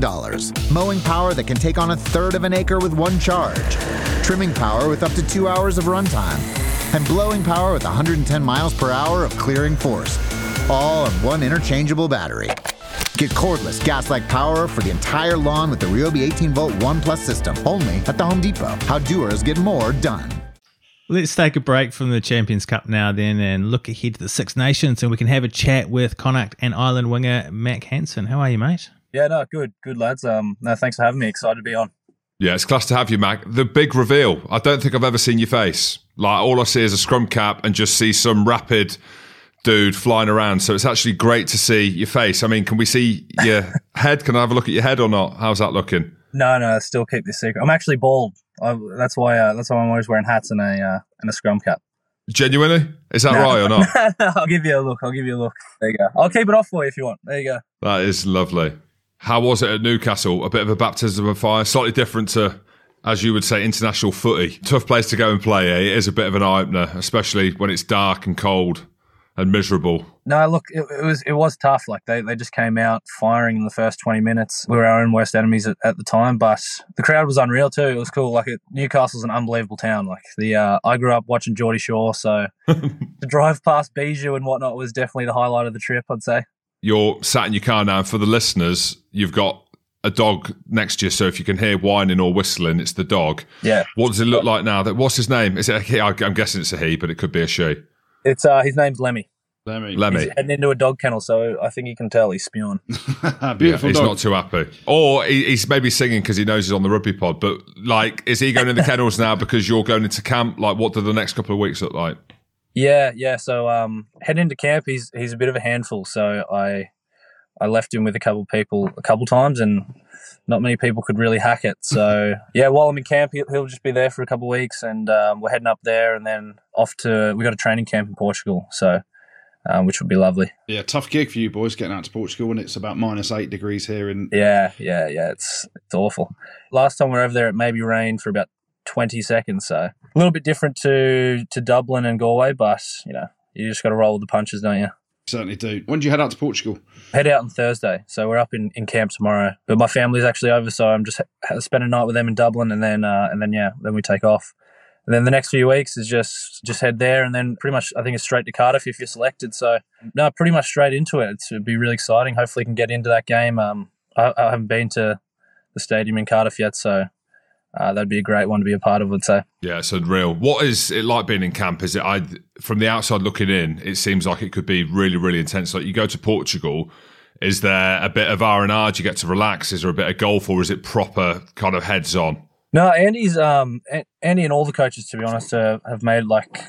$89. Mowing power that can take on 1/3 of an acre with one charge. Trimming power with up to 2 hours of runtime. and blowing power with 110 miles per hour of clearing force. All on one interchangeable battery. Get cordless gas-like power for the entire lawn with the Ryobi 18-volt ONE+ system, only at the Home Depot. How doers get more done. Let's take a break from the Champions Cup now then and look ahead to the Six Nations, and we can have a chat with Connacht and Island winger Mack Hansen. How are you, mate? Yeah, no, good lads. No, thanks for having me. Excited to be on. Yeah, it's class to have you, Mac. The big reveal. I don't think I've ever seen your face. Like, all I see is a scrum cap and just see some rapid dude flying around. So it's actually great to see your face. I mean, can we see your head? Can I have a look at your head or not? How's that looking? No, still keep this secret. I'm actually bald. That's why I'm always wearing hats and a scrum cap. Genuinely? Is that right or not? I'll give you a look. There you go. I'll keep it off for you if you want. There you go. That is lovely. How was it at Newcastle? A bit of a baptism of fire, slightly different to, as you would say, international footy. Tough place to go and play, eh? It is a bit of an eye-opener, especially when it's dark and cold and miserable. No, look, it was tough. Like they just came out firing in the first 20 minutes. We were our own worst enemies at the time, but the crowd was unreal too. It was cool. Like Newcastle's an unbelievable town. Like I grew up watching Geordie Shore, so to drive past Bijou and whatnot was definitely the highlight of the trip, I'd say. You're sat in your car now, and for the listeners, you've got a dog next to you, so if you can hear whining or whistling, it's the dog. Yeah. What does it look like now? What's his name? Is it a he? I'm guessing it's a he, but it could be a she. It's his name's Lemmy. Lemmy. He's heading into a dog kennel, so I think you can tell he's spewing. Beautiful he's dog. not too happy. Or he's maybe singing because he knows he's on the rugby pod. But, like, is he going in the kennels now because you're going into camp? Like, what do the next couple of weeks look like? Yeah. So heading into camp, he's a bit of a handful. So I left him with a couple of people a couple times, and not many people could really hack it. So, yeah, while I'm in camp, he'll just be there for a couple of weeks, and we're heading up there and then we got a training camp in Portugal, so which would be lovely. Yeah, tough gig for you boys getting out to Portugal when it's about -8 degrees here. Yeah, it's awful. Last time we were over there, it maybe rained for about 20 seconds, so a little bit different to Dublin and Galway, but, you just got to roll with the punches, don't you? Certainly do. When did you head out to Portugal? Head out on Thursday, so we're up in camp tomorrow. But my family's actually over, so I'm just spend a night with them in Dublin, and then we take off. And then the next few weeks is just head there, and then pretty much I think it's straight to Cardiff if you're selected. So no, pretty much straight into it. It'd be really exciting. Hopefully, can get into that game. I haven't been to the stadium in Cardiff yet, so that'd be a great one to be a part of, I'd say. Yeah, it's unreal. What is it like being in camp? Is it from the outside looking in, it seems like it could be really, really intense. Like, you go to Portugal, is there a bit of R&R? Do you get to relax? Is there a bit of golf, or is it proper kind of heads on? No, Andy and all the coaches, to be honest, have made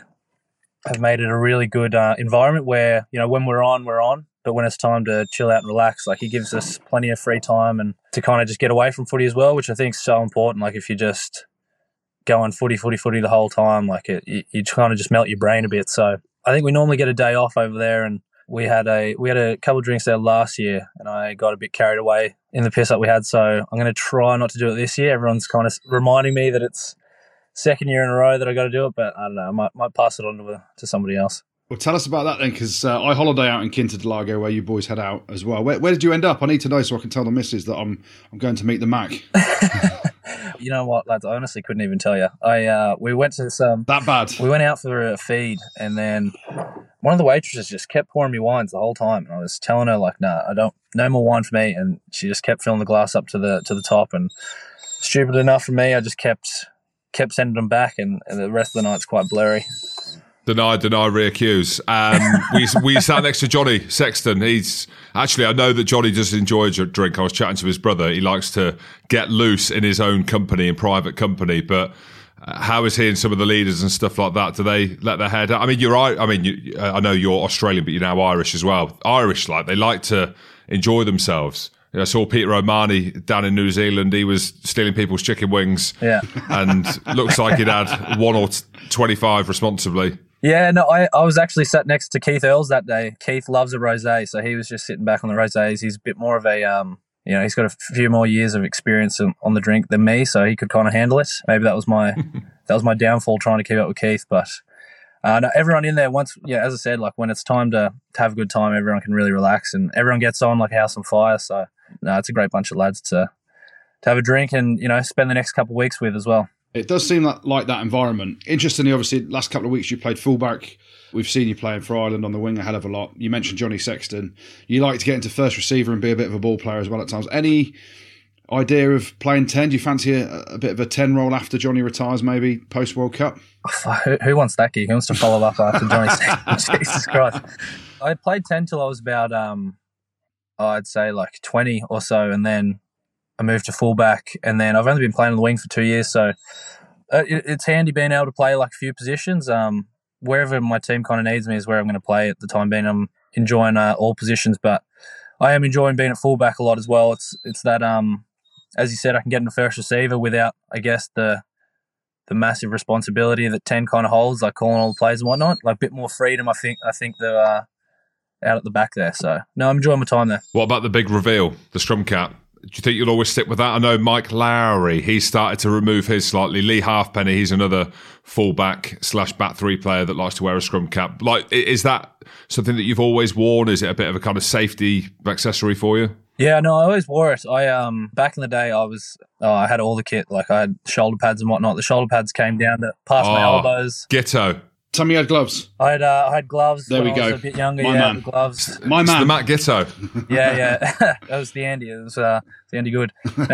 it a really good environment where, when we're on, but when it's time to chill out and relax, like, he gives us plenty of free time and to kind of just get away from footy as well, which I think is so important. Like, if you just go on footy the whole time, like, you kind of just melt your brain a bit. So I think we normally get a day off over there, and we had a couple of drinks there last year, and I got a bit carried away in the piss up we had. So I'm going to try not to do it this year. Everyone's kind of reminding me that it's second year in a row that I got to do it, but I don't know. I might pass it on to somebody else. Well, tell us about that then, because I holiday out in Quinta del Lago, where you boys head out as well. Where did you end up? I need to know so I can tell the missus that I'm going to meet the Mac. You know what, lads? I honestly couldn't even tell you. We went to that bad. We went out for a feed, and then one of the waitresses just kept pouring me wines the whole time. And I was telling her, like, "Nah, no more wine for me." And she just kept filling the glass up to the top. And stupid enough for me, I just kept sending them back, and the rest of the night's quite blurry. Deny, reaccuse. We sat next to Johnny Sexton. He's actually, I know that Johnny does enjoy a drink. I was chatting to his brother. He likes to get loose in his own company, in private company. But how is he and some of the leaders and stuff like that? Do they let their hair down? I mean, you're right. I mean, I know you're Australian, but you're now Irish as well. Irish, they like to enjoy themselves. I saw Peter O'Mahony down in New Zealand. He was stealing people's chicken wings. Yeah. And looks like he'd had 1 or 25 responsibly. Yeah, no, I was actually sat next to Keith Earls that day. Keith loves a rosé, so he was just sitting back on the rosés. He's a bit more of a, he's got a few more years of experience on the drink than me, so he could kind of handle it. Maybe that was my downfall, trying to keep up with Keith. But no, everyone in there, as I said, like, when it's time to have a good time, everyone can really relax, and everyone gets on like a house on fire. So no, it's a great bunch of lads to have a drink and spend the next couple of weeks with as well. It does seem like that environment. Interestingly, obviously, last couple of weeks you played fullback. We've seen you playing for Ireland on the wing a hell of a lot. You mentioned Johnny Sexton. You like to get into first receiver and be a bit of a ball player as well at times. Any idea of playing 10? Do you fancy a bit of a 10 role after Johnny retires, maybe post-World Cup? Who wants that gig? Who wants to follow up after Johnny Sexton? Jesus Christ. I played 10 till I was about, I'd say like 20 or so, and then I moved to fullback, and then I've only been playing on the wing for 2 years, so it's handy being able to play like a few positions. Wherever my team kind of needs me is where I'm going to play at the time being. I'm enjoying all positions, but I am enjoying being at fullback a lot as well. It's that, as you said, I can get into first receiver without, I guess, the massive responsibility that 10 kind of holds, like calling all the plays and whatnot. Like a bit more freedom, I think they're out at the back there. So, no, I'm enjoying my time there. What about the big reveal, the scrum cap? Do you think you'll always stick with that? I know Mike Lowry, he started to remove his slightly. Lee Halfpenny, he's another fullback / back three player that likes to wear a scrum cap. Like, is that something that you've always worn? Is it a bit of a kind of safety accessory for you? Yeah, no, I always wore it. I back in the day, I had all the kit. Like I had shoulder pads and whatnot. The shoulder pads came down to past my elbows. Ghetto. Tell me you had gloves. I had gloves. There when we I go. was a bit younger. My man. Gloves. My It's man. the Matt Ghetto. Yeah. That was the Andy. It was the Andy Good.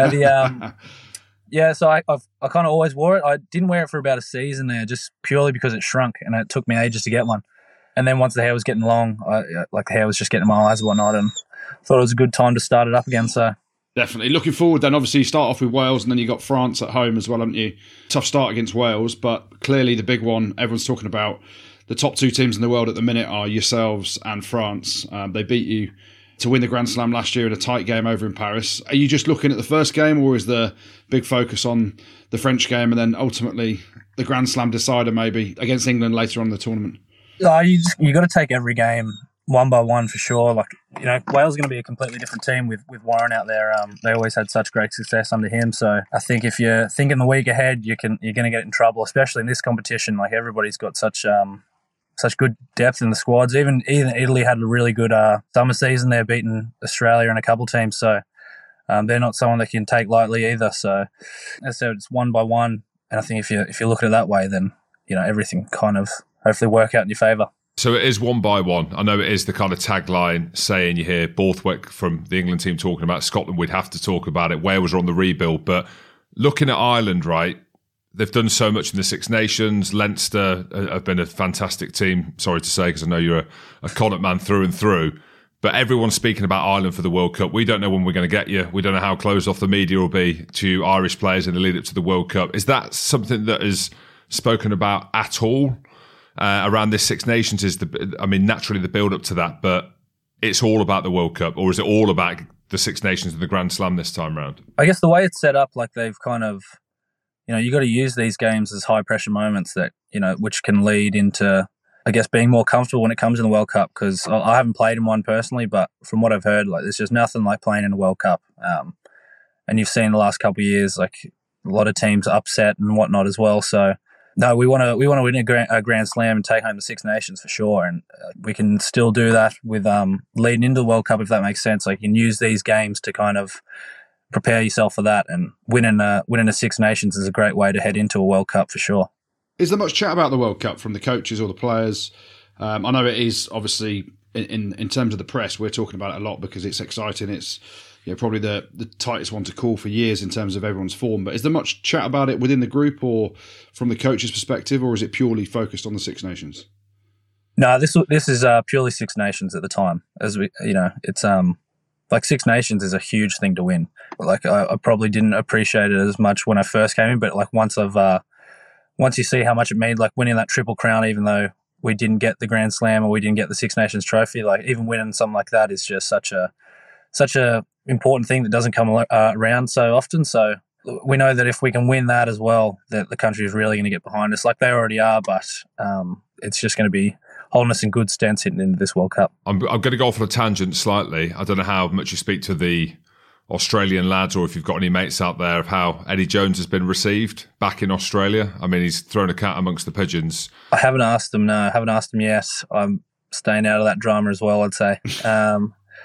Yeah, so I kind of always wore it. I didn't wear it for about a season there, just purely because it shrunk, and it took me ages to get one. And then once the hair was getting long, the hair was just getting in my eyes and whatnot, and thought it was a good time to start it up again. So Definitely. Looking forward then, obviously you start off with Wales and then you got France at home as well, haven't you? Tough start against Wales, but clearly the big one everyone's talking about, the top two teams in the world at the minute are yourselves and France. They beat you to win the Grand Slam last year in a tight game over in Paris. Are you just looking at the first game, or is the big focus on the French game and then ultimately the Grand Slam decider maybe against England later on in the tournament? you got to take every game one by one for sure. Like, Wales is going to be a completely different team with Warren out there. They always had such great success under him. So I think if you're thinking the week ahead, you're going to get in trouble, especially in this competition. Like, everybody's got such good depth in the squads. Even Italy had a really good summer season. They're beating Australia and a couple teams. So they're not someone that can take lightly either. So as I said, it's one by one. And I think if you look at it that way, then everything kind of hopefully work out in your favour. So it is one by one. I know it is the kind of tagline saying you hear Borthwick from the England team talking about Scotland. We'd have to talk about it. Wales are on the rebuild. But looking at Ireland, right, they've done so much in the Six Nations. Leinster have been a fantastic team, sorry to say, because I know you're a Connacht man through and through. But everyone's speaking about Ireland for the World Cup. We don't know when we're going to get you. We don't know how closed off the media will be to Irish players in the lead up to the World Cup. Is that something that is spoken about at all? Around this Six Nations naturally the build up to that, but it's all about the World Cup, or is it all about the Six Nations and the Grand Slam this time round? I guess the way it's set up, like they've kind of, you got to use these games as high pressure moments that, which can lead into, I guess, being more comfortable when it comes in the World Cup. Because I haven't played in one personally, but from what I've heard, like, there's just nothing like playing in a World Cup. And you've seen the last couple of years, like, a lot of teams upset and whatnot as well. So, no, we want to win a Grand Slam and take home the Six Nations for sure, and we can still do that with leading into the World Cup, if that makes sense. Like, you can use these games to kind of prepare yourself for that, and winning a Six Nations is a great way to head into a World Cup for sure. Is there much chat about the World Cup from the coaches or the players? I know it is obviously in terms of the press, we're talking about it a lot because it's exciting. It's probably the tightest one to call for years in terms of everyone's form. But is there much chat about it within the group or from the coach's perspective, or is it purely focused on the Six Nations? No, this is purely Six Nations at the time. As we, it's like Six Nations is a huge thing to win. Like, I probably didn't appreciate it as much when I first came in, but like once you see how much it means, like winning that Triple Crown, even though we didn't get the Grand Slam or we didn't get the Six Nations trophy, like even winning something like that is just such a important thing that doesn't come around so often. So we know that if we can win that as well, that the country is really going to get behind us, like they already are. But it's just going to be holding us in good stead sitting into this World Cup. I'm going to go off on a tangent slightly. I don't know how much you speak to the Australian lads, or if you've got any mates out there, of how Eddie Jones has been received back in Australia. I mean, he's thrown a cat amongst the pigeons. I haven't asked him. No, I haven't asked him yet. I'm staying out of that drama as well, I'd say.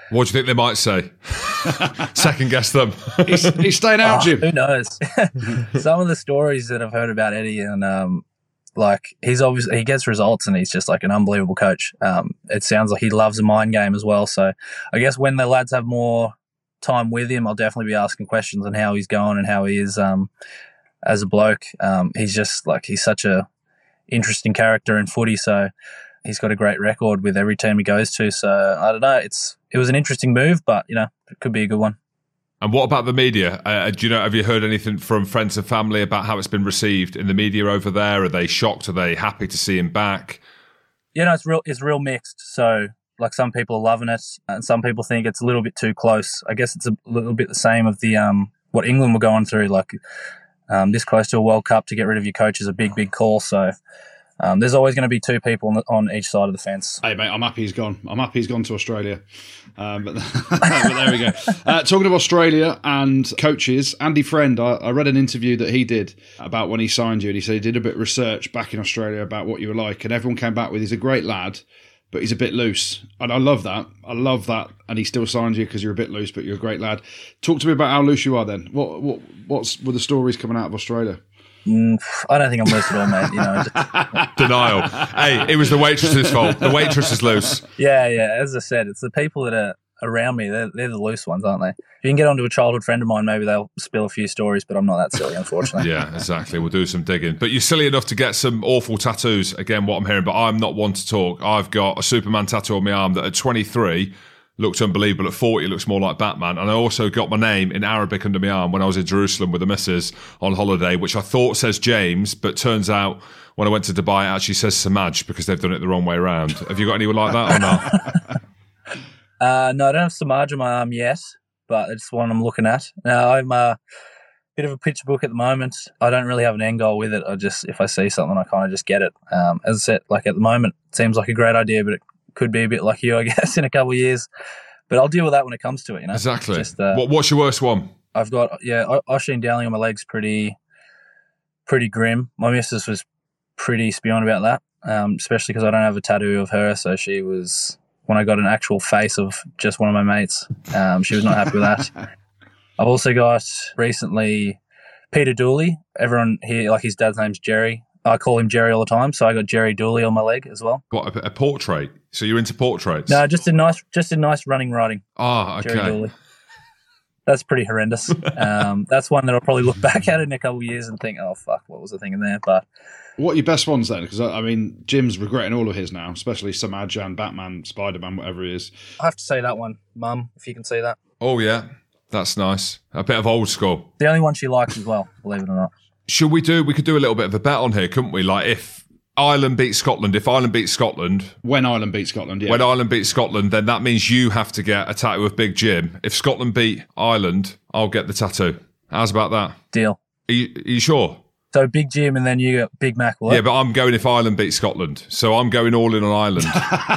What do you think they might say? Second guess them. He's staying out, Jim. Who knows? Some of the stories that I've heard about Eddie, and he gets results, and he's just like an unbelievable coach. It sounds like he loves a mind game as well. So I guess when the lads have more time with him, I'll definitely be asking questions on how he's going and how he is as a bloke. He's just like, he's such a interesting character in footy. So he's got a great record with every team he goes to. So I don't know. It was an interesting move, but it could be a good one. And what about the media? Have you heard anything from friends and family about how it's been received in the media over there? Are they shocked? Are they happy to see him back? It's real mixed. So like some people are loving it, and some people think it's a little bit too close. I guess it's a little bit the same of the what England were going through. Like this close to a World Cup to get rid of your coach is a big call. So there's always going to be two people on each side of the fence. Hey, mate, I'm happy he's gone. I'm happy he's gone to Australia. But there we go. Talking of Australia and coaches, Andy Friend, I read an interview that he did about when he signed you, and he said he did a bit of research back in Australia about what you were like, and everyone came back with, he's a great lad, but he's a bit loose. And I love that. And he still signed you because you're a bit loose, but you're a great lad. Talk to me about how loose you are then. What were the stories coming out of Australia? I don't think I'm loose at all, mate. Denial. Hey, it was the waitress's fault. The waitress is loose. Yeah. As I said, it's the people that are around me. They're the loose ones, aren't they? If you can get onto a childhood friend of mine, maybe they'll spill a few stories, but I'm not that silly, unfortunately. Yeah, exactly. We'll do some digging. But you're silly enough to get some awful tattoos, again, what I'm hearing, but I'm not one to talk. I've got a Superman tattoo on my arm that at 23 looked unbelievable. At 40, it looks more like Batman. And I also got my name in Arabic under my arm when I was in Jerusalem with the missus on holiday, which I thought says James, but turns out when I went to Dubai, it actually says Samaj because they've done it the wrong way around. Have you got anyone like that or not? No, I don't have Samaj on my arm yet, but it's one I'm looking at. Now, I'm a bit of a picture book at the moment. I don't really have an end goal with it. If I see something, I kind of just get it. As I said, like at the moment, it seems like a great idea, but it could be a bit like you, I guess, in a couple of years. But I'll deal with that when it comes to it, Exactly. Just, what's your worst one? I've got, Oisin Dowling on my legs, pretty grim. My missus was pretty spewing about that, especially because I don't have a tattoo of her. So she was, when I got an actual face of just one of my mates, she was not happy with that. I've also got recently Peter Dooley. Everyone here, like his dad's name's Jerry. I call him Jerry all the time, so I got Jerry Dooley on my leg as well. What, a portrait? So you're into portraits? No, just a nice running writing. Ah, okay. Jerry Dooley. That's pretty horrendous. That's one that I'll probably look back at in a couple of years and think, oh, fuck, what was I thinking there? But what are your best ones then? Because, I mean, Jim's regretting all of his now, especially Samaj and Batman, Spider-Man, whatever he is. I have to say that one, Mum, if you can see that. Oh, yeah. That's nice. A bit of old school. The only one she likes as well, believe it or not. We could do a little bit of a bet on here, couldn't we? Like if Ireland beats Scotland, When Ireland beats Scotland, yeah. When Ireland beats Scotland, then that means you have to get a tattoo of Big Jim. If Scotland beat Ireland, I'll get the tattoo. How's about that? Deal. Are you sure? So Big Jim and then you got Big Mac, what? Yeah, but I'm going if Ireland beats Scotland. So I'm going all in on Ireland.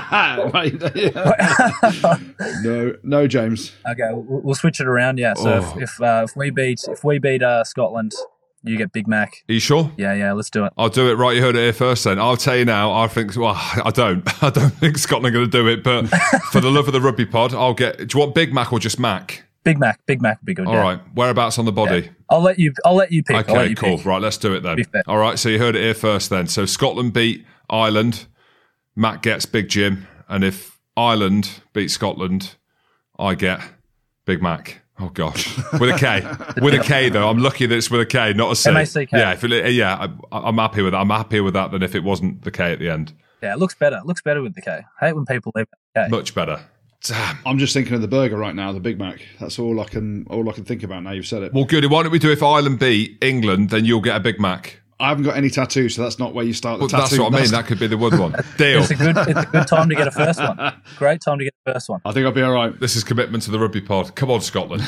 No, James. Okay, we'll switch it around, yeah. So if we beat Scotland, you get Big Mac. Are you sure? Yeah, let's do it. I'll do it. Right, you heard it here first then. I'll tell you now, I don't think Scotland are going to do it, but for the love of the rugby pod, do you want Big Mac or just Mac? Big Mac would be good. All right. Whereabouts on the body? Yeah. I'll let you pick. Okay, cool. Right, let's do it then. All right, so you heard it here first then. So Scotland beat Ireland, Mac gets Big Jim, and if Ireland beats Scotland, I get Big Mac. Oh gosh, with a K. With a K though. I'm lucky that it's with a K, not a C. M-A-C-K. Yeah, I'm happy with that. I'm happier with that than if it wasn't the K at the end. Yeah, it looks better. It looks better with the K. I hate when people leave the K. Much better. Damn. I'm just thinking of the burger right now, the Big Mac. That's all I can think about now you've said it. Well, good. Why don't we do if Ireland beat England, then you'll get a Big Mac. I haven't got any tattoos, so that's not where you start the tattoo. That's what I mean. That could be the wood one. Deal. It's a good time to get a first one. Great time to get a first one. I think I'll be all right. This is commitment to the rugby pod. Come on, Scotland.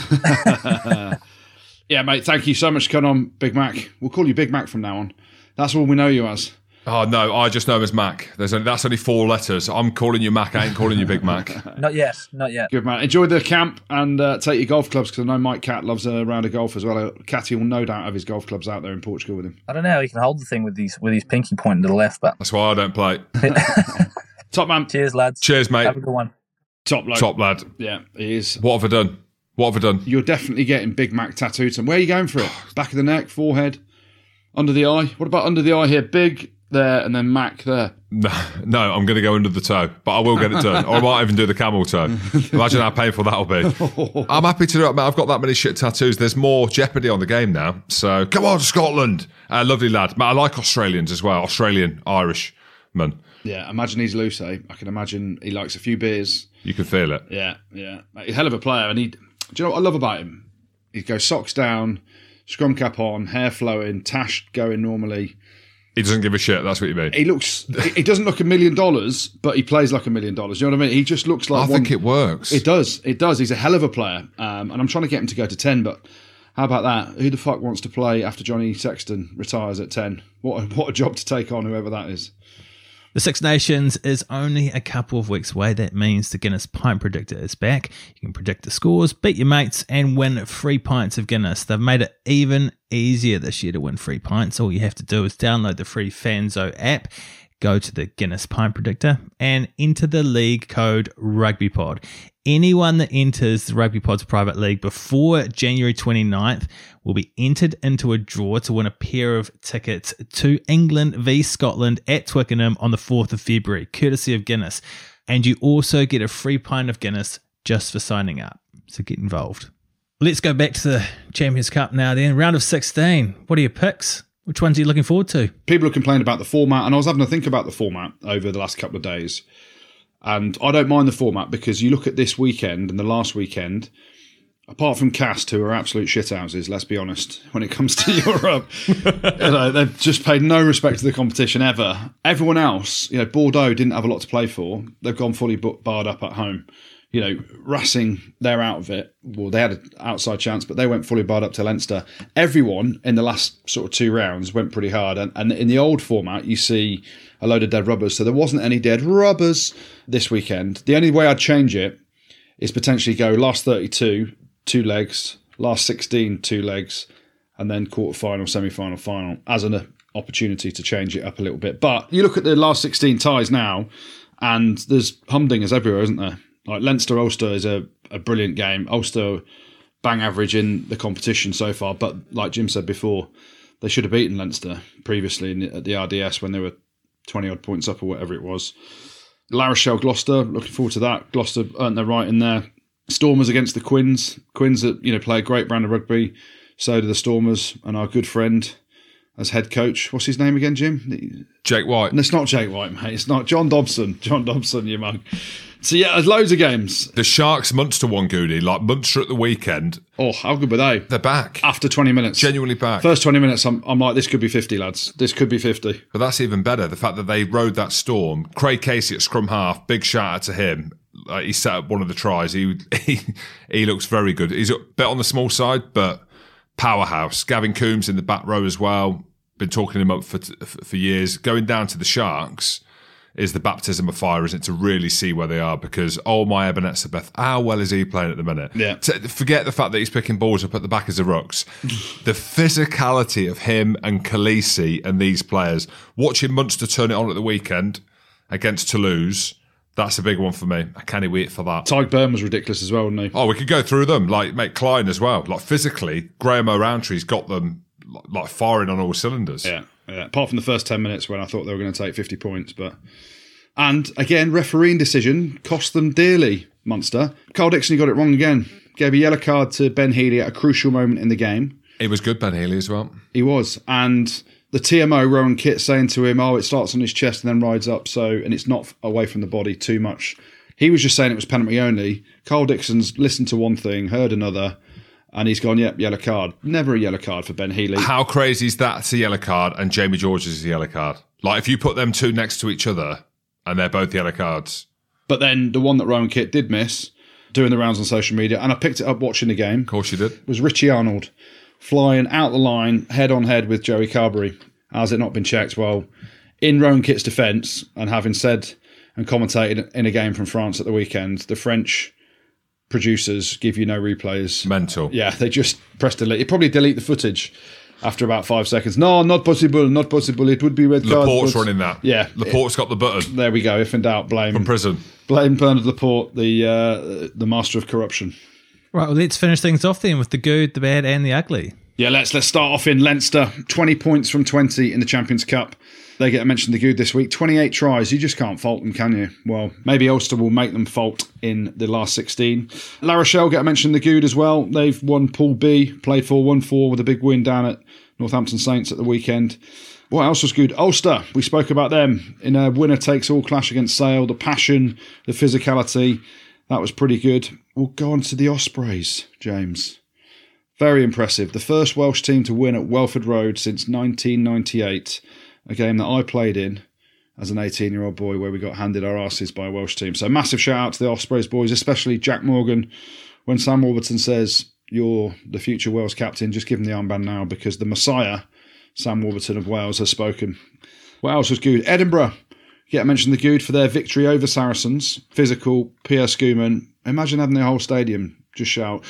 Yeah, mate, thank you so much for coming on, Big Mac. We'll call you Big Mac from now on. That's all we know you as. Oh, no, I just know him as Mac. That's only 4 letters. I'm calling you Mac. I ain't calling you Big Mac. Not yet. Good, man. Enjoy the camp and take your golf clubs, because I know Mike Catt loves a round of golf as well. Catty will no doubt have his golf clubs out there in Portugal with him. I don't know how he can hold the thing with his pinky pointing to the left, but that's why I don't play. Top man. Cheers, lads. Cheers, mate. Have a good one. Top bloke. Top lad. Yeah, he is. What have I done? What have I done? You're definitely getting Big Mac tattooed. And where are you going for it? Back of the neck, forehead, under the eye? What about under the eye here? Big there and then Mac there. No, I'm going to go under the toe, but I will get it done. Or I might even do the camel toe. Imagine how painful that'll be. I'm happy to do it, mate. I've got that many shit tattoos. There's more jeopardy on the game now. So come on, Scotland. Lovely lad. Mate, I like Australians as well. Australian, Irishman. Yeah, imagine he's loose, eh? I can imagine he likes a few beers. You can feel it. Yeah. Mate, he's a hell of a player. And do you know what I love about him? He goes socks down, scrum cap on, hair flowing, tash going normally. He doesn't give a shit. That's what you mean. He doesn't look $1 million, but he plays like $1 million. You know what I mean? He just looks like I think it works. It does. He's a hell of a player. And I'm trying to get him to go to 10, but how about that? Who the fuck wants to play after Johnny Sexton retires at 10? What a job to take on, whoever that is. The Six Nations is only a couple of weeks away. That means the Guinness Pint Predictor is back. You can predict the scores, beat your mates, and win free pints of Guinness. They've made it even easier this year to win free pints. All you have to do is download the free Fanzo app, go to the Guinness Pint Predictor, and enter the league code RugbyPod. Anyone that enters the RugbyPod's private league before January 29th will be entered into a draw to win a pair of tickets to England v Scotland at Twickenham on the 4th of February, courtesy of Guinness. And you also get a free pint of Guinness just for signing up. So get involved. Let's go back to the Champions Cup now then. Round of 16. What are your picks? Which ones are you looking forward to? People have complained about the format, and I was having to think about the format over the last couple of days. And I don't mind the format because you look at this weekend and the last weekend, apart from Cast, who are absolute shithouses, let's be honest, when it comes to Europe, they've just paid no respect to the competition ever. Everyone else, Bordeaux didn't have a lot to play for. They've gone fully barred up at home. Racing, they're out of it. Well, they had an outside chance, but they went fully barred up to Leinster. Everyone in the last sort of 2 rounds went pretty hard. And in the old format, you see a load of dead rubbers. So there wasn't any dead rubbers this weekend. The only way I'd change it is potentially go last 32, 2 legs, last 16, 2 legs, and then quarter-final, semi-final, final, as an opportunity to change it up a little bit. But you look at the last 16 ties now, and there's humdingers everywhere, isn't there? Like Leinster-Ulster is a brilliant game. Ulster bang average in the competition so far, but like Jim said before, they should have beaten Leinster previously at the RDS when they were 20-odd points up or whatever it was. La Rochelle-Gloucester, looking forward to that. Gloucester earned their right in there. Stormers against the Quins. Quins that play a great brand of rugby. So do the Stormers, and our good friend as head coach. What's his name again, Jim? Jake White. And it's not Jake White, mate. It's not John Dobson. John Dobson, you mug. So yeah, there's loads of games. The Sharks Munster one, Goody. Like Munster at the weekend. Oh, how good were they? They're back. After 20 minutes. Genuinely back. First 20 minutes, I'm like, this could be 50, lads. This could be 50. But that's even better. The fact that they rode that storm. Craig Casey at scrum half. Big shout out to him. He set up one of the tries. He looks very good. He's a bit on the small side, but powerhouse. Gavin Coombs in the back row as well. Been talking him up for years. Going down to the Sharks is the baptism of fire, isn't it, to really see where they are, because my Ebenezer, how well is he playing at the minute? Yeah. Forget the fact that he's picking balls up at the back as the rucks. The physicality of him and Khaleesi and these players. Watching Munster turn it on at the weekend against Toulouse, that's a big one for me. I can't wait for that. Tyke Byrne was ridiculous as well, wasn't he? Oh, we could go through them. Like, mate, Klein as well. Like, physically, Graham O'Roundtrey's got them like firing on all cylinders. Yeah. Apart from the first 10 minutes when I thought they were going to take 50 points. And again, refereeing decision cost them dearly, Munster. Carl Dixon got it wrong again. Gave a yellow card to Ben Healy at a crucial moment in the game. He was good, Ben Healy, as well. He was. And the TMO, Rowan Kitt, saying to him, it starts on his chest and then rides up, and it's not away from the body too much. He was just saying it was penalty only. Carl Dixon's listened to one thing, heard another, and he's gone, yep, yellow card. Never a yellow card for Ben Healy. How crazy is that? It's a yellow card, and Jamie George is a yellow card. Like, if you put them two next to each other, and they're both yellow cards. But then the one that Rowan Kitt did miss, doing the rounds on social media, and I picked it up watching the game. Of course you did. Was Richie Arnold flying out the line, head on head with Joey Carberry. Has it not been checked? Well, in Rowan Kitt's defence, and having said and commentated in a game from France at the weekend, the French producers give you no replays. Mental. Yeah, they just press delete. You probably delete the footage after about 5 seconds. No, not possible, not possible. It would be red card. Laporte's running that. Yeah. Laporte's got the button There we go. If in doubt, blame from prison. Bernard Laporte, the master of corruption. Right, well, let's finish things off then with the good, the bad, and the ugly. Yeah, let's start off in Leinster. 20 points from 20 in the Champions Cup. They get to mention the good this week. 28 tries. You just can't fault them, can you? Well, maybe Ulster will make them fault in the last 16. La Rochelle get to mention the good as well. They've won Pool B, played 4-1-4 with a big win down at Northampton Saints at the weekend. What else was good? Ulster, we spoke about them in a winner-takes-all clash against Sale. The passion, the physicality, that was pretty good. We'll go on to the Ospreys, James. Very impressive. The first Welsh team to win at Welford Road since 1998. A game that I played in as an 18-year-old boy where we got handed our asses by a Welsh team. So massive shout out to the Ospreys boys, especially Jack Morgan. When Sam Warburton says, you're the future Wales captain, just give him the armband now because the Messiah, Sam Warburton of Wales, has spoken. What else was good? Edinburgh. Yeah, I mentioned the good for their victory over Saracens. Physical, Pierre Schumann. Imagine having the whole stadium just shout,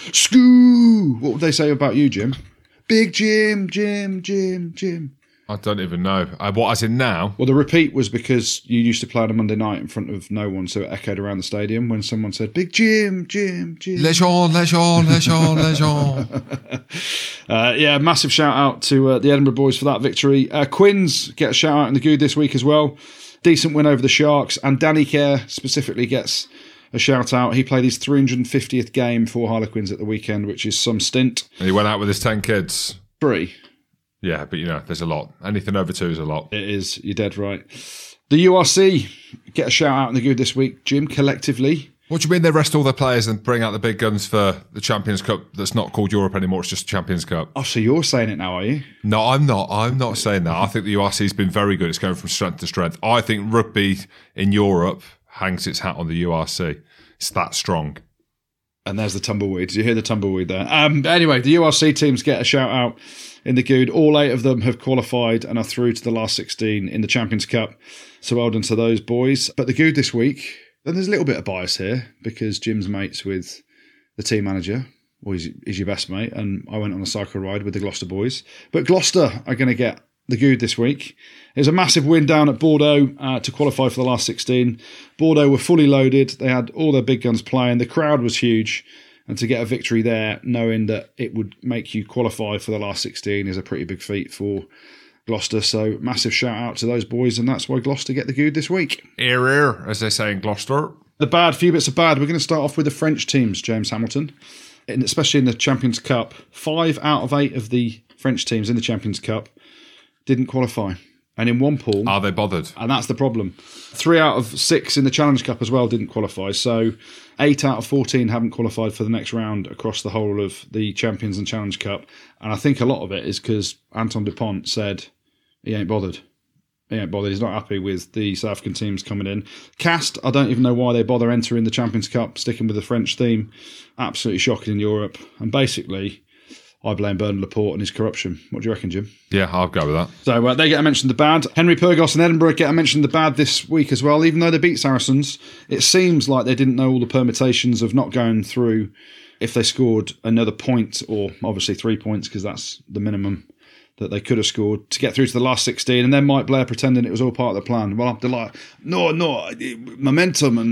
Scoo! What would they say about you, Jim? Big Jim, Jim, Jim, Jim. I don't even know. What, as in now? Well, the repeat was because you used to play on a Monday night in front of no one, so it echoed around the stadium when someone said, Big Jim, Jim, Jim. Lejean, Lejean, Lejean, Lejean. Yeah, massive shout out to the Edinburgh boys for that victory. Quins get a shout out in the good this week as well. Decent win over the Sharks, and Danny Kerr specifically gets a shout out. He played his 350th game for Harlequins at the weekend, which is some stint. And he went out with his 10 kids. 3. Yeah, but there's a lot. Anything over 2 is a lot. It is. You're dead right. The URC get a shout out in the good this week, Jim, collectively. What do you mean they rest all their players and bring out the big guns for the Champions Cup that's not called Europe anymore, it's just Champions Cup? Oh, so you're saying it now, are you? No, I'm not. I'm not saying that. I think the URC's been very good. It's going from strength to strength. I think rugby in Europe hangs its hat on the URC. It's that strong. And there's the tumbleweed. Did you hear the tumbleweed there? Anyway, the URC teams get a shout out in the good. All 8 of them have qualified and are through to the last 16 in the Champions Cup. So well done to those boys. But the good this week, and there's a little bit of bias here because Jim's mates with the team manager, or he's your best mate, and I went on a cycle ride with the Gloucester boys. But Gloucester are going to get the good this week. It was a massive win down at Bordeaux to qualify for the last 16. Bordeaux were fully loaded. They had all their big guns playing. The crowd was huge. And to get a victory there, knowing that it would make you qualify for the last 16 is a pretty big feat for Gloucester. So massive shout out to those boys. And that's why Gloucester get the good this week. Ear, as they say in Gloucester. The bad, few bits of bad. We're going to start off with the French teams, James Hamilton. And especially in the Champions Cup. 5 out of 8 of the French teams in the Champions Cup didn't qualify. And in one pool... Are they bothered? And that's the problem. 3 out of 6 in the Challenge Cup as well didn't qualify. So 8 out of 14 haven't qualified for the next round across the whole of the Champions and Challenge Cup. And I think a lot of it is because Anton Dupont said he ain't bothered. He ain't bothered. He's not happy with the South African teams coming in. Cast, I don't even know why they bother entering the Champions Cup, sticking with the French theme. Absolutely shocking in Europe. And basically... I blame Bernard Laporte and his corruption. What do you reckon, Jim? Yeah, I'll go with that. So they get a mention the bad. Henry Purgos and Edinburgh get a mention the bad this week as well. Even though they beat Saracens, it seems like they didn't know all the permutations of not going through if they scored another point, or obviously 3 points, because that's the minimum that they could have scored to get through to the last 16. And then Mike Blair pretending it was all part of the plan. Well, they're like, no, momentum and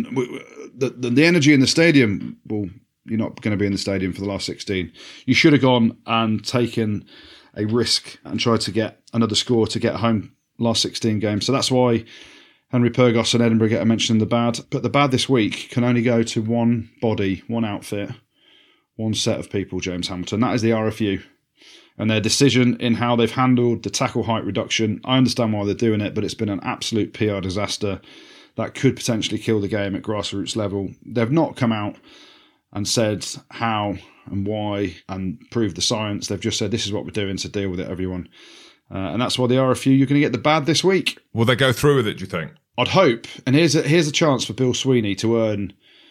the energy in the stadium will... You're not going to be in the stadium for the last 16. You should have gone and taken a risk and tried to get another score to get home last 16 games. So that's why Henry Purgos and Edinburgh get a mention in the bad. But the bad this week can only go to one body, one outfit, one set of people, James Hamilton. That is the RFU. And their decision in how they've handled the tackle height reduction. I understand why they're doing it, but it's been an absolute PR disaster that could potentially kill the game at grassroots level. They've not come out and said how and why and proved the science. They've just said, this is what we're doing, so deal with it, everyone. And that's why the RFU, you're going to get the bad this week. Will they go through with it, do you think? I'd hope. And here's a chance for Bill Sweeney to earn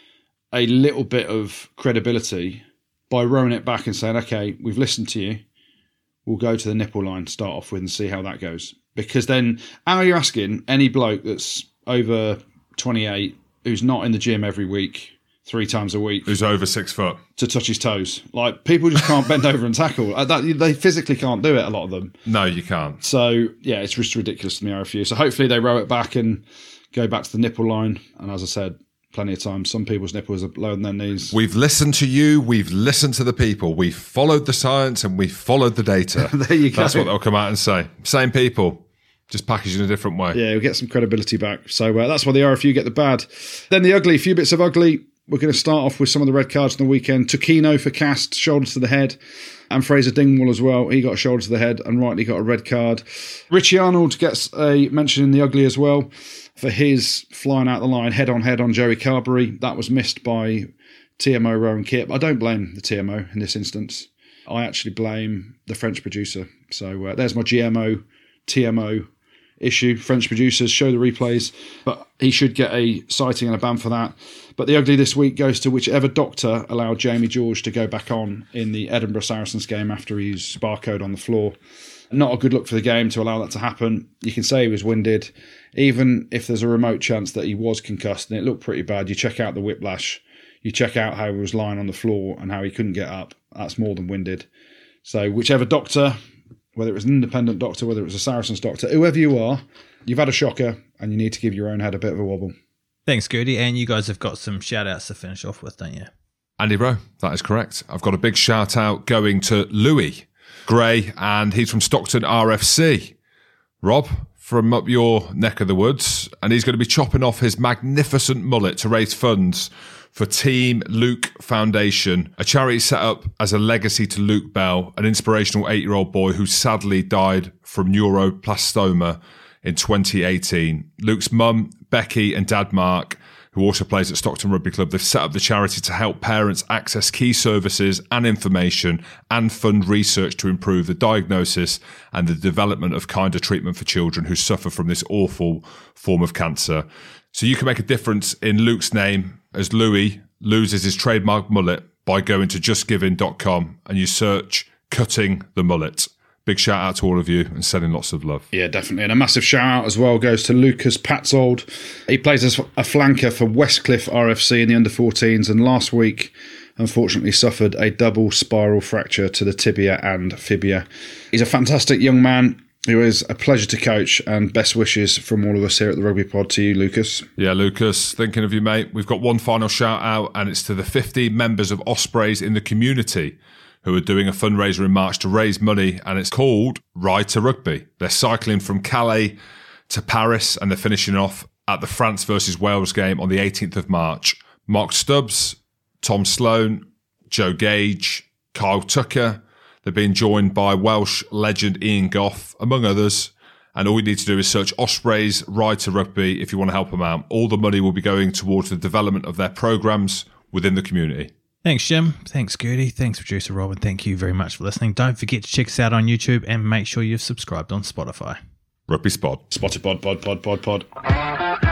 a little bit of credibility by rowing it back and saying, okay, we've listened to you. We'll go to the nipple line to start off with and see how that goes. Because then, how are you asking any bloke that's over 28, who's not in the gym every week, 3 times a week Who's over 6 foot. to touch his toes. Like, people just can't bend over and tackle. They physically can't do it, a lot of them. No, you can't. So, yeah, it's just ridiculous to me, RFU. So hopefully they row it back and go back to the nipple line. And as I said, plenty of times, some people's nipples are lower than their knees. We've listened to you. We've listened to the people. We've followed the science and we've followed the data. There you go. That's what they'll come out and say. Same people, just packaged in a different way. Yeah, we'll get some credibility back. So that's why the RFU get the bad. Then the ugly, a few bits of ugly. We're going to start off with some of the red cards on the weekend. Tokino for Cast, shoulder to the head. And Fraser Dingwall as well. He got a shoulder to the head and rightly got a red card. Richie Arnold gets a mention in the ugly as well for his flying out the line head on Joey Carberry. That was missed by TMO Rowan Kip. I don't blame the TMO in this instance. I actually blame the French producer. So there's my GMO, TMO issue. French producers, show the replays. But he should get a citing and a ban for that. But the ugly this week goes to whichever doctor allowed Jamie George to go back on in the Edinburgh Saracens game after he used barcode on the floor. Not a good look for the game to allow that to happen. You can say he was winded. Even if there's a remote chance that he was concussed and it looked pretty bad, you check out the whiplash. You check out how he was lying on the floor and how he couldn't get up. That's more than winded. So whichever doctor, whether it was an independent doctor, whether it was a Saracens doctor, whoever you are, you've had a shocker and you need to give your own head a bit of a wobble. Thanks, Gertie. And you guys have got some shout-outs to finish off with, don't you? Andy Rowe, that is correct. I've got a big shout out going to Louis Gray, and he's from Stockton RFC. Rob, from up your neck of the woods, and he's going to be chopping off his magnificent mullet to raise funds for Team Luke Foundation, a charity set up as a legacy to Luke Bell, an inspirational 8-year-old boy who sadly died from neuroblastoma in 2018. Luke's mum, Becky, and dad, Mark, who also plays at Stockton Rugby Club, they've set up the charity to help parents access key services and information and fund research to improve the diagnosis and the development of kinder treatment for children who suffer from this awful form of cancer. So you can make a difference in Luke's name as Louis loses his trademark mullet by going to justgiving.com and you search Cutting the Mullet. Big shout out to all of you and sending lots of love. Yeah, definitely. And a massive shout out as well goes to Lucas Patzold. He plays as a flanker for Westcliff RFC in the under-14s and last week unfortunately suffered a double spiral fracture to the tibia and fibia. He's a fantastic young man who is a pleasure to coach, and best wishes from all of us here at the Rugby Pod to you, Lucas. Yeah, Lucas, thinking of you, mate. We've got one final shout out and it's to the 50 members of Ospreys in the community who are doing a fundraiser in March to raise money, and it's called Ride to Rugby. They're cycling from Calais to Paris, and they're finishing off at the France versus Wales game on the 18th of March. Mark Stubbs, Tom Sloan, Joe Gage, Kyle Tucker. They're being joined by Welsh legend Ian Goff, among others. And all you need to do is search Ospreys Ride to Rugby if you want to help them out. All the money will be going towards the development of their programmes within the community. Thanks, Jim. Thanks, Gertie. Thanks, producer Rob. And thank you very much for listening. Don't forget to check us out on YouTube and make sure you've subscribed on Spotify. Rugby Spod. Spotted pod.